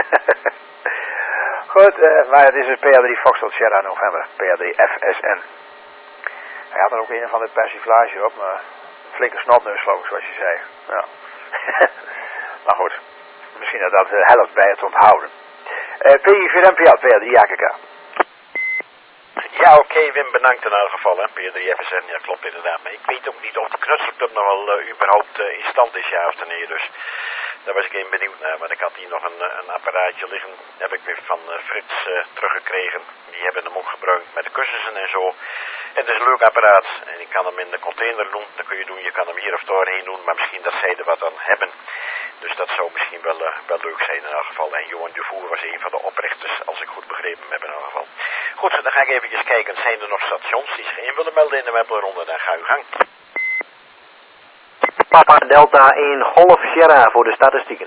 Goed, maar het is een PR3 Foxtrot Sierra November, PR3 FSN. Hij had er ook een van de persiflage op, maar een flinke snotneus geloof ik, zoals je zei. Ja. Maar goed, misschien dat dat helpt bij het onthouden. P4NPL, PR3 AKK. Ja, oké, Wim, bedankt in elk geval, hè. P3FSN, ja, klopt inderdaad. Maar ik weet ook niet of de knutseltub nog wel überhaupt in stand is, ja of nee. Dus daar was ik even benieuwd naar. Want ik had hier nog een apparaatje liggen, heb ik weer van Frits teruggekregen. Die hebben hem ook gebruikt met de kussens en zo. En het is een leuk apparaat. En ik kan hem in de container doen. Dat kun je doen, je kan hem hier of doorheen doen. Maar misschien dat zij er wat aan hebben. Dus dat zou misschien wel leuk zijn in elk geval. En Johan Duvoer was een van de oprichters, als ik goed begrepen heb in elk geval. Goed, dan ga ik eventjes kijken. Zijn er nog stations die zich in willen melden in de Meppelronde? Dan ga uw gang. Papa Delta 1 Golf Sierra voor de statistieken.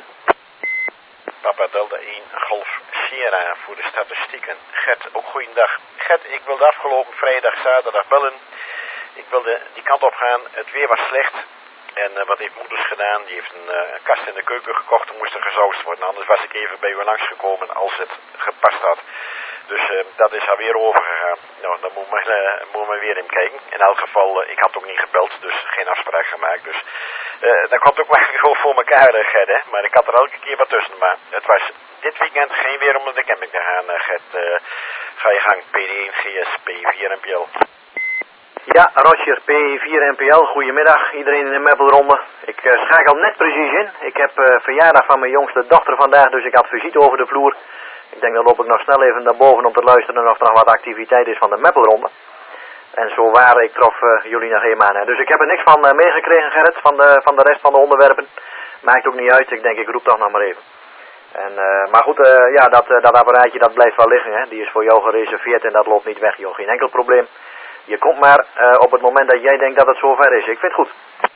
Papa Delta 1 Golf Sierra voor de statistieken. Gert, ook goeiedag. Gert, ik wilde afgelopen vrijdag, zaterdag bellen. Ik wilde die kant op gaan. Het weer was slecht. En wat heeft moeders gedaan? Die heeft een kast in de keuken gekocht. Toen moest er gezoust worden. Anders was ik even bij u langsgekomen als het gepast had. Dus dat is alweer overgegaan. Nou, dan moet men weer in kijken. In elk geval, ik had ook niet gebeld, dus geen afspraak gemaakt. Dus dat komt ook maar gewoon voor elkaar, Gert, hè. Maar ik had er elke keer wat tussen. Maar het was dit weekend geen weer om naar de camping te gaan, Gert. Ga je gang, PD1 GS P4NPL. Ja, Roger, P4NPL, goedemiddag iedereen in de Meppelronde. Ik schakel net precies in. Ik heb verjaardag van mijn jongste dochter vandaag, dus ik had visite over de vloer. Ik denk dan loop ik nog snel even naar boven om te luisteren of er nog wat activiteit is van de Meppelronde. En zo waar, ik trof jullie nog even aan. Dus ik heb er niks van meegekregen, Gerrit, van de rest van de onderwerpen. Maakt ook niet uit, ik denk ik roep toch nog maar even. En, maar goed, ja, dat apparaatje dat blijft wel liggen, hè. Die is voor jou gereserveerd en dat loopt niet weg, joh. Geen enkel probleem. Je komt maar op het moment dat jij denkt dat het zover is. Ik vind het goed.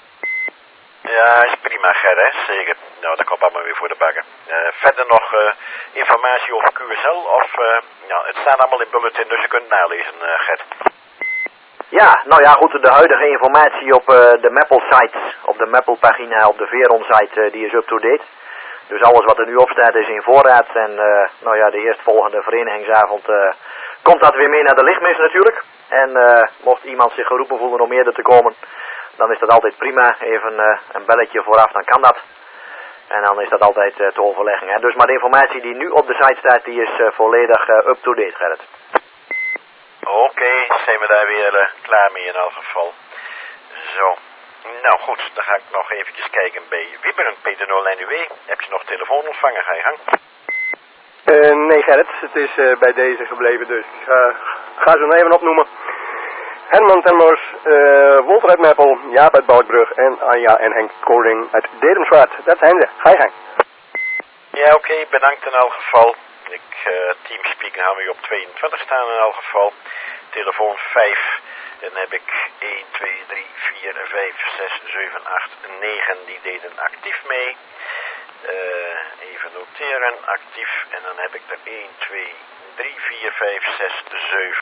Ja, is prima, Ger, hè? Zeker. Nou, dat komt allemaal weer voor de bakken. Verder nog informatie over QSL? Of, nou, het staat allemaal in bulletin, dus je kunt het nalezen, Gert. Ja, nou ja, goed. De huidige informatie op de Meppel-site, op de Meppel-pagina, op de Veron-site, die is up-to-date. Dus alles wat er nu op staat is in voorraad. En, nou ja, de eerstvolgende verenigingsavond komt dat weer mee naar de lichtmis natuurlijk. En mocht iemand zich geroepen voelen om eerder te komen, dan is dat altijd prima. Even een belletje vooraf, dan kan dat. En dan is dat altijd te overleggen. Hè. Dus maar de informatie die nu op de site staat, die is volledig up-to-date, Gerrit. Oké, zijn we daar weer klaar mee in elk geval. Zo. Nou goed, dan ga ik nog eventjes kijken bij Wieberen, P0NUW. Heb je nog telefoon ontvangen? Ga je gang. Nee, Gerrit, het is bij deze gebleven, dus ik ga ze nog even opnoemen. Herman Temmers, Wolter uit Meppel, Jaap uit Boutbrug en Anja en Henk Koring uit Dedemswaard. Dat zijn ze. Ga je gang. Ja, oké, bedankt in elk geval. Teamspeak gaan we op 22 staan in elk geval. Telefoon 5. Dan heb ik 1, 2, 3, 4, 5, 6, 7, 8, 9. Die deden actief mee. Even noteren, actief. En dan heb ik er 1, 2, 3, 4, 5, 6, 7.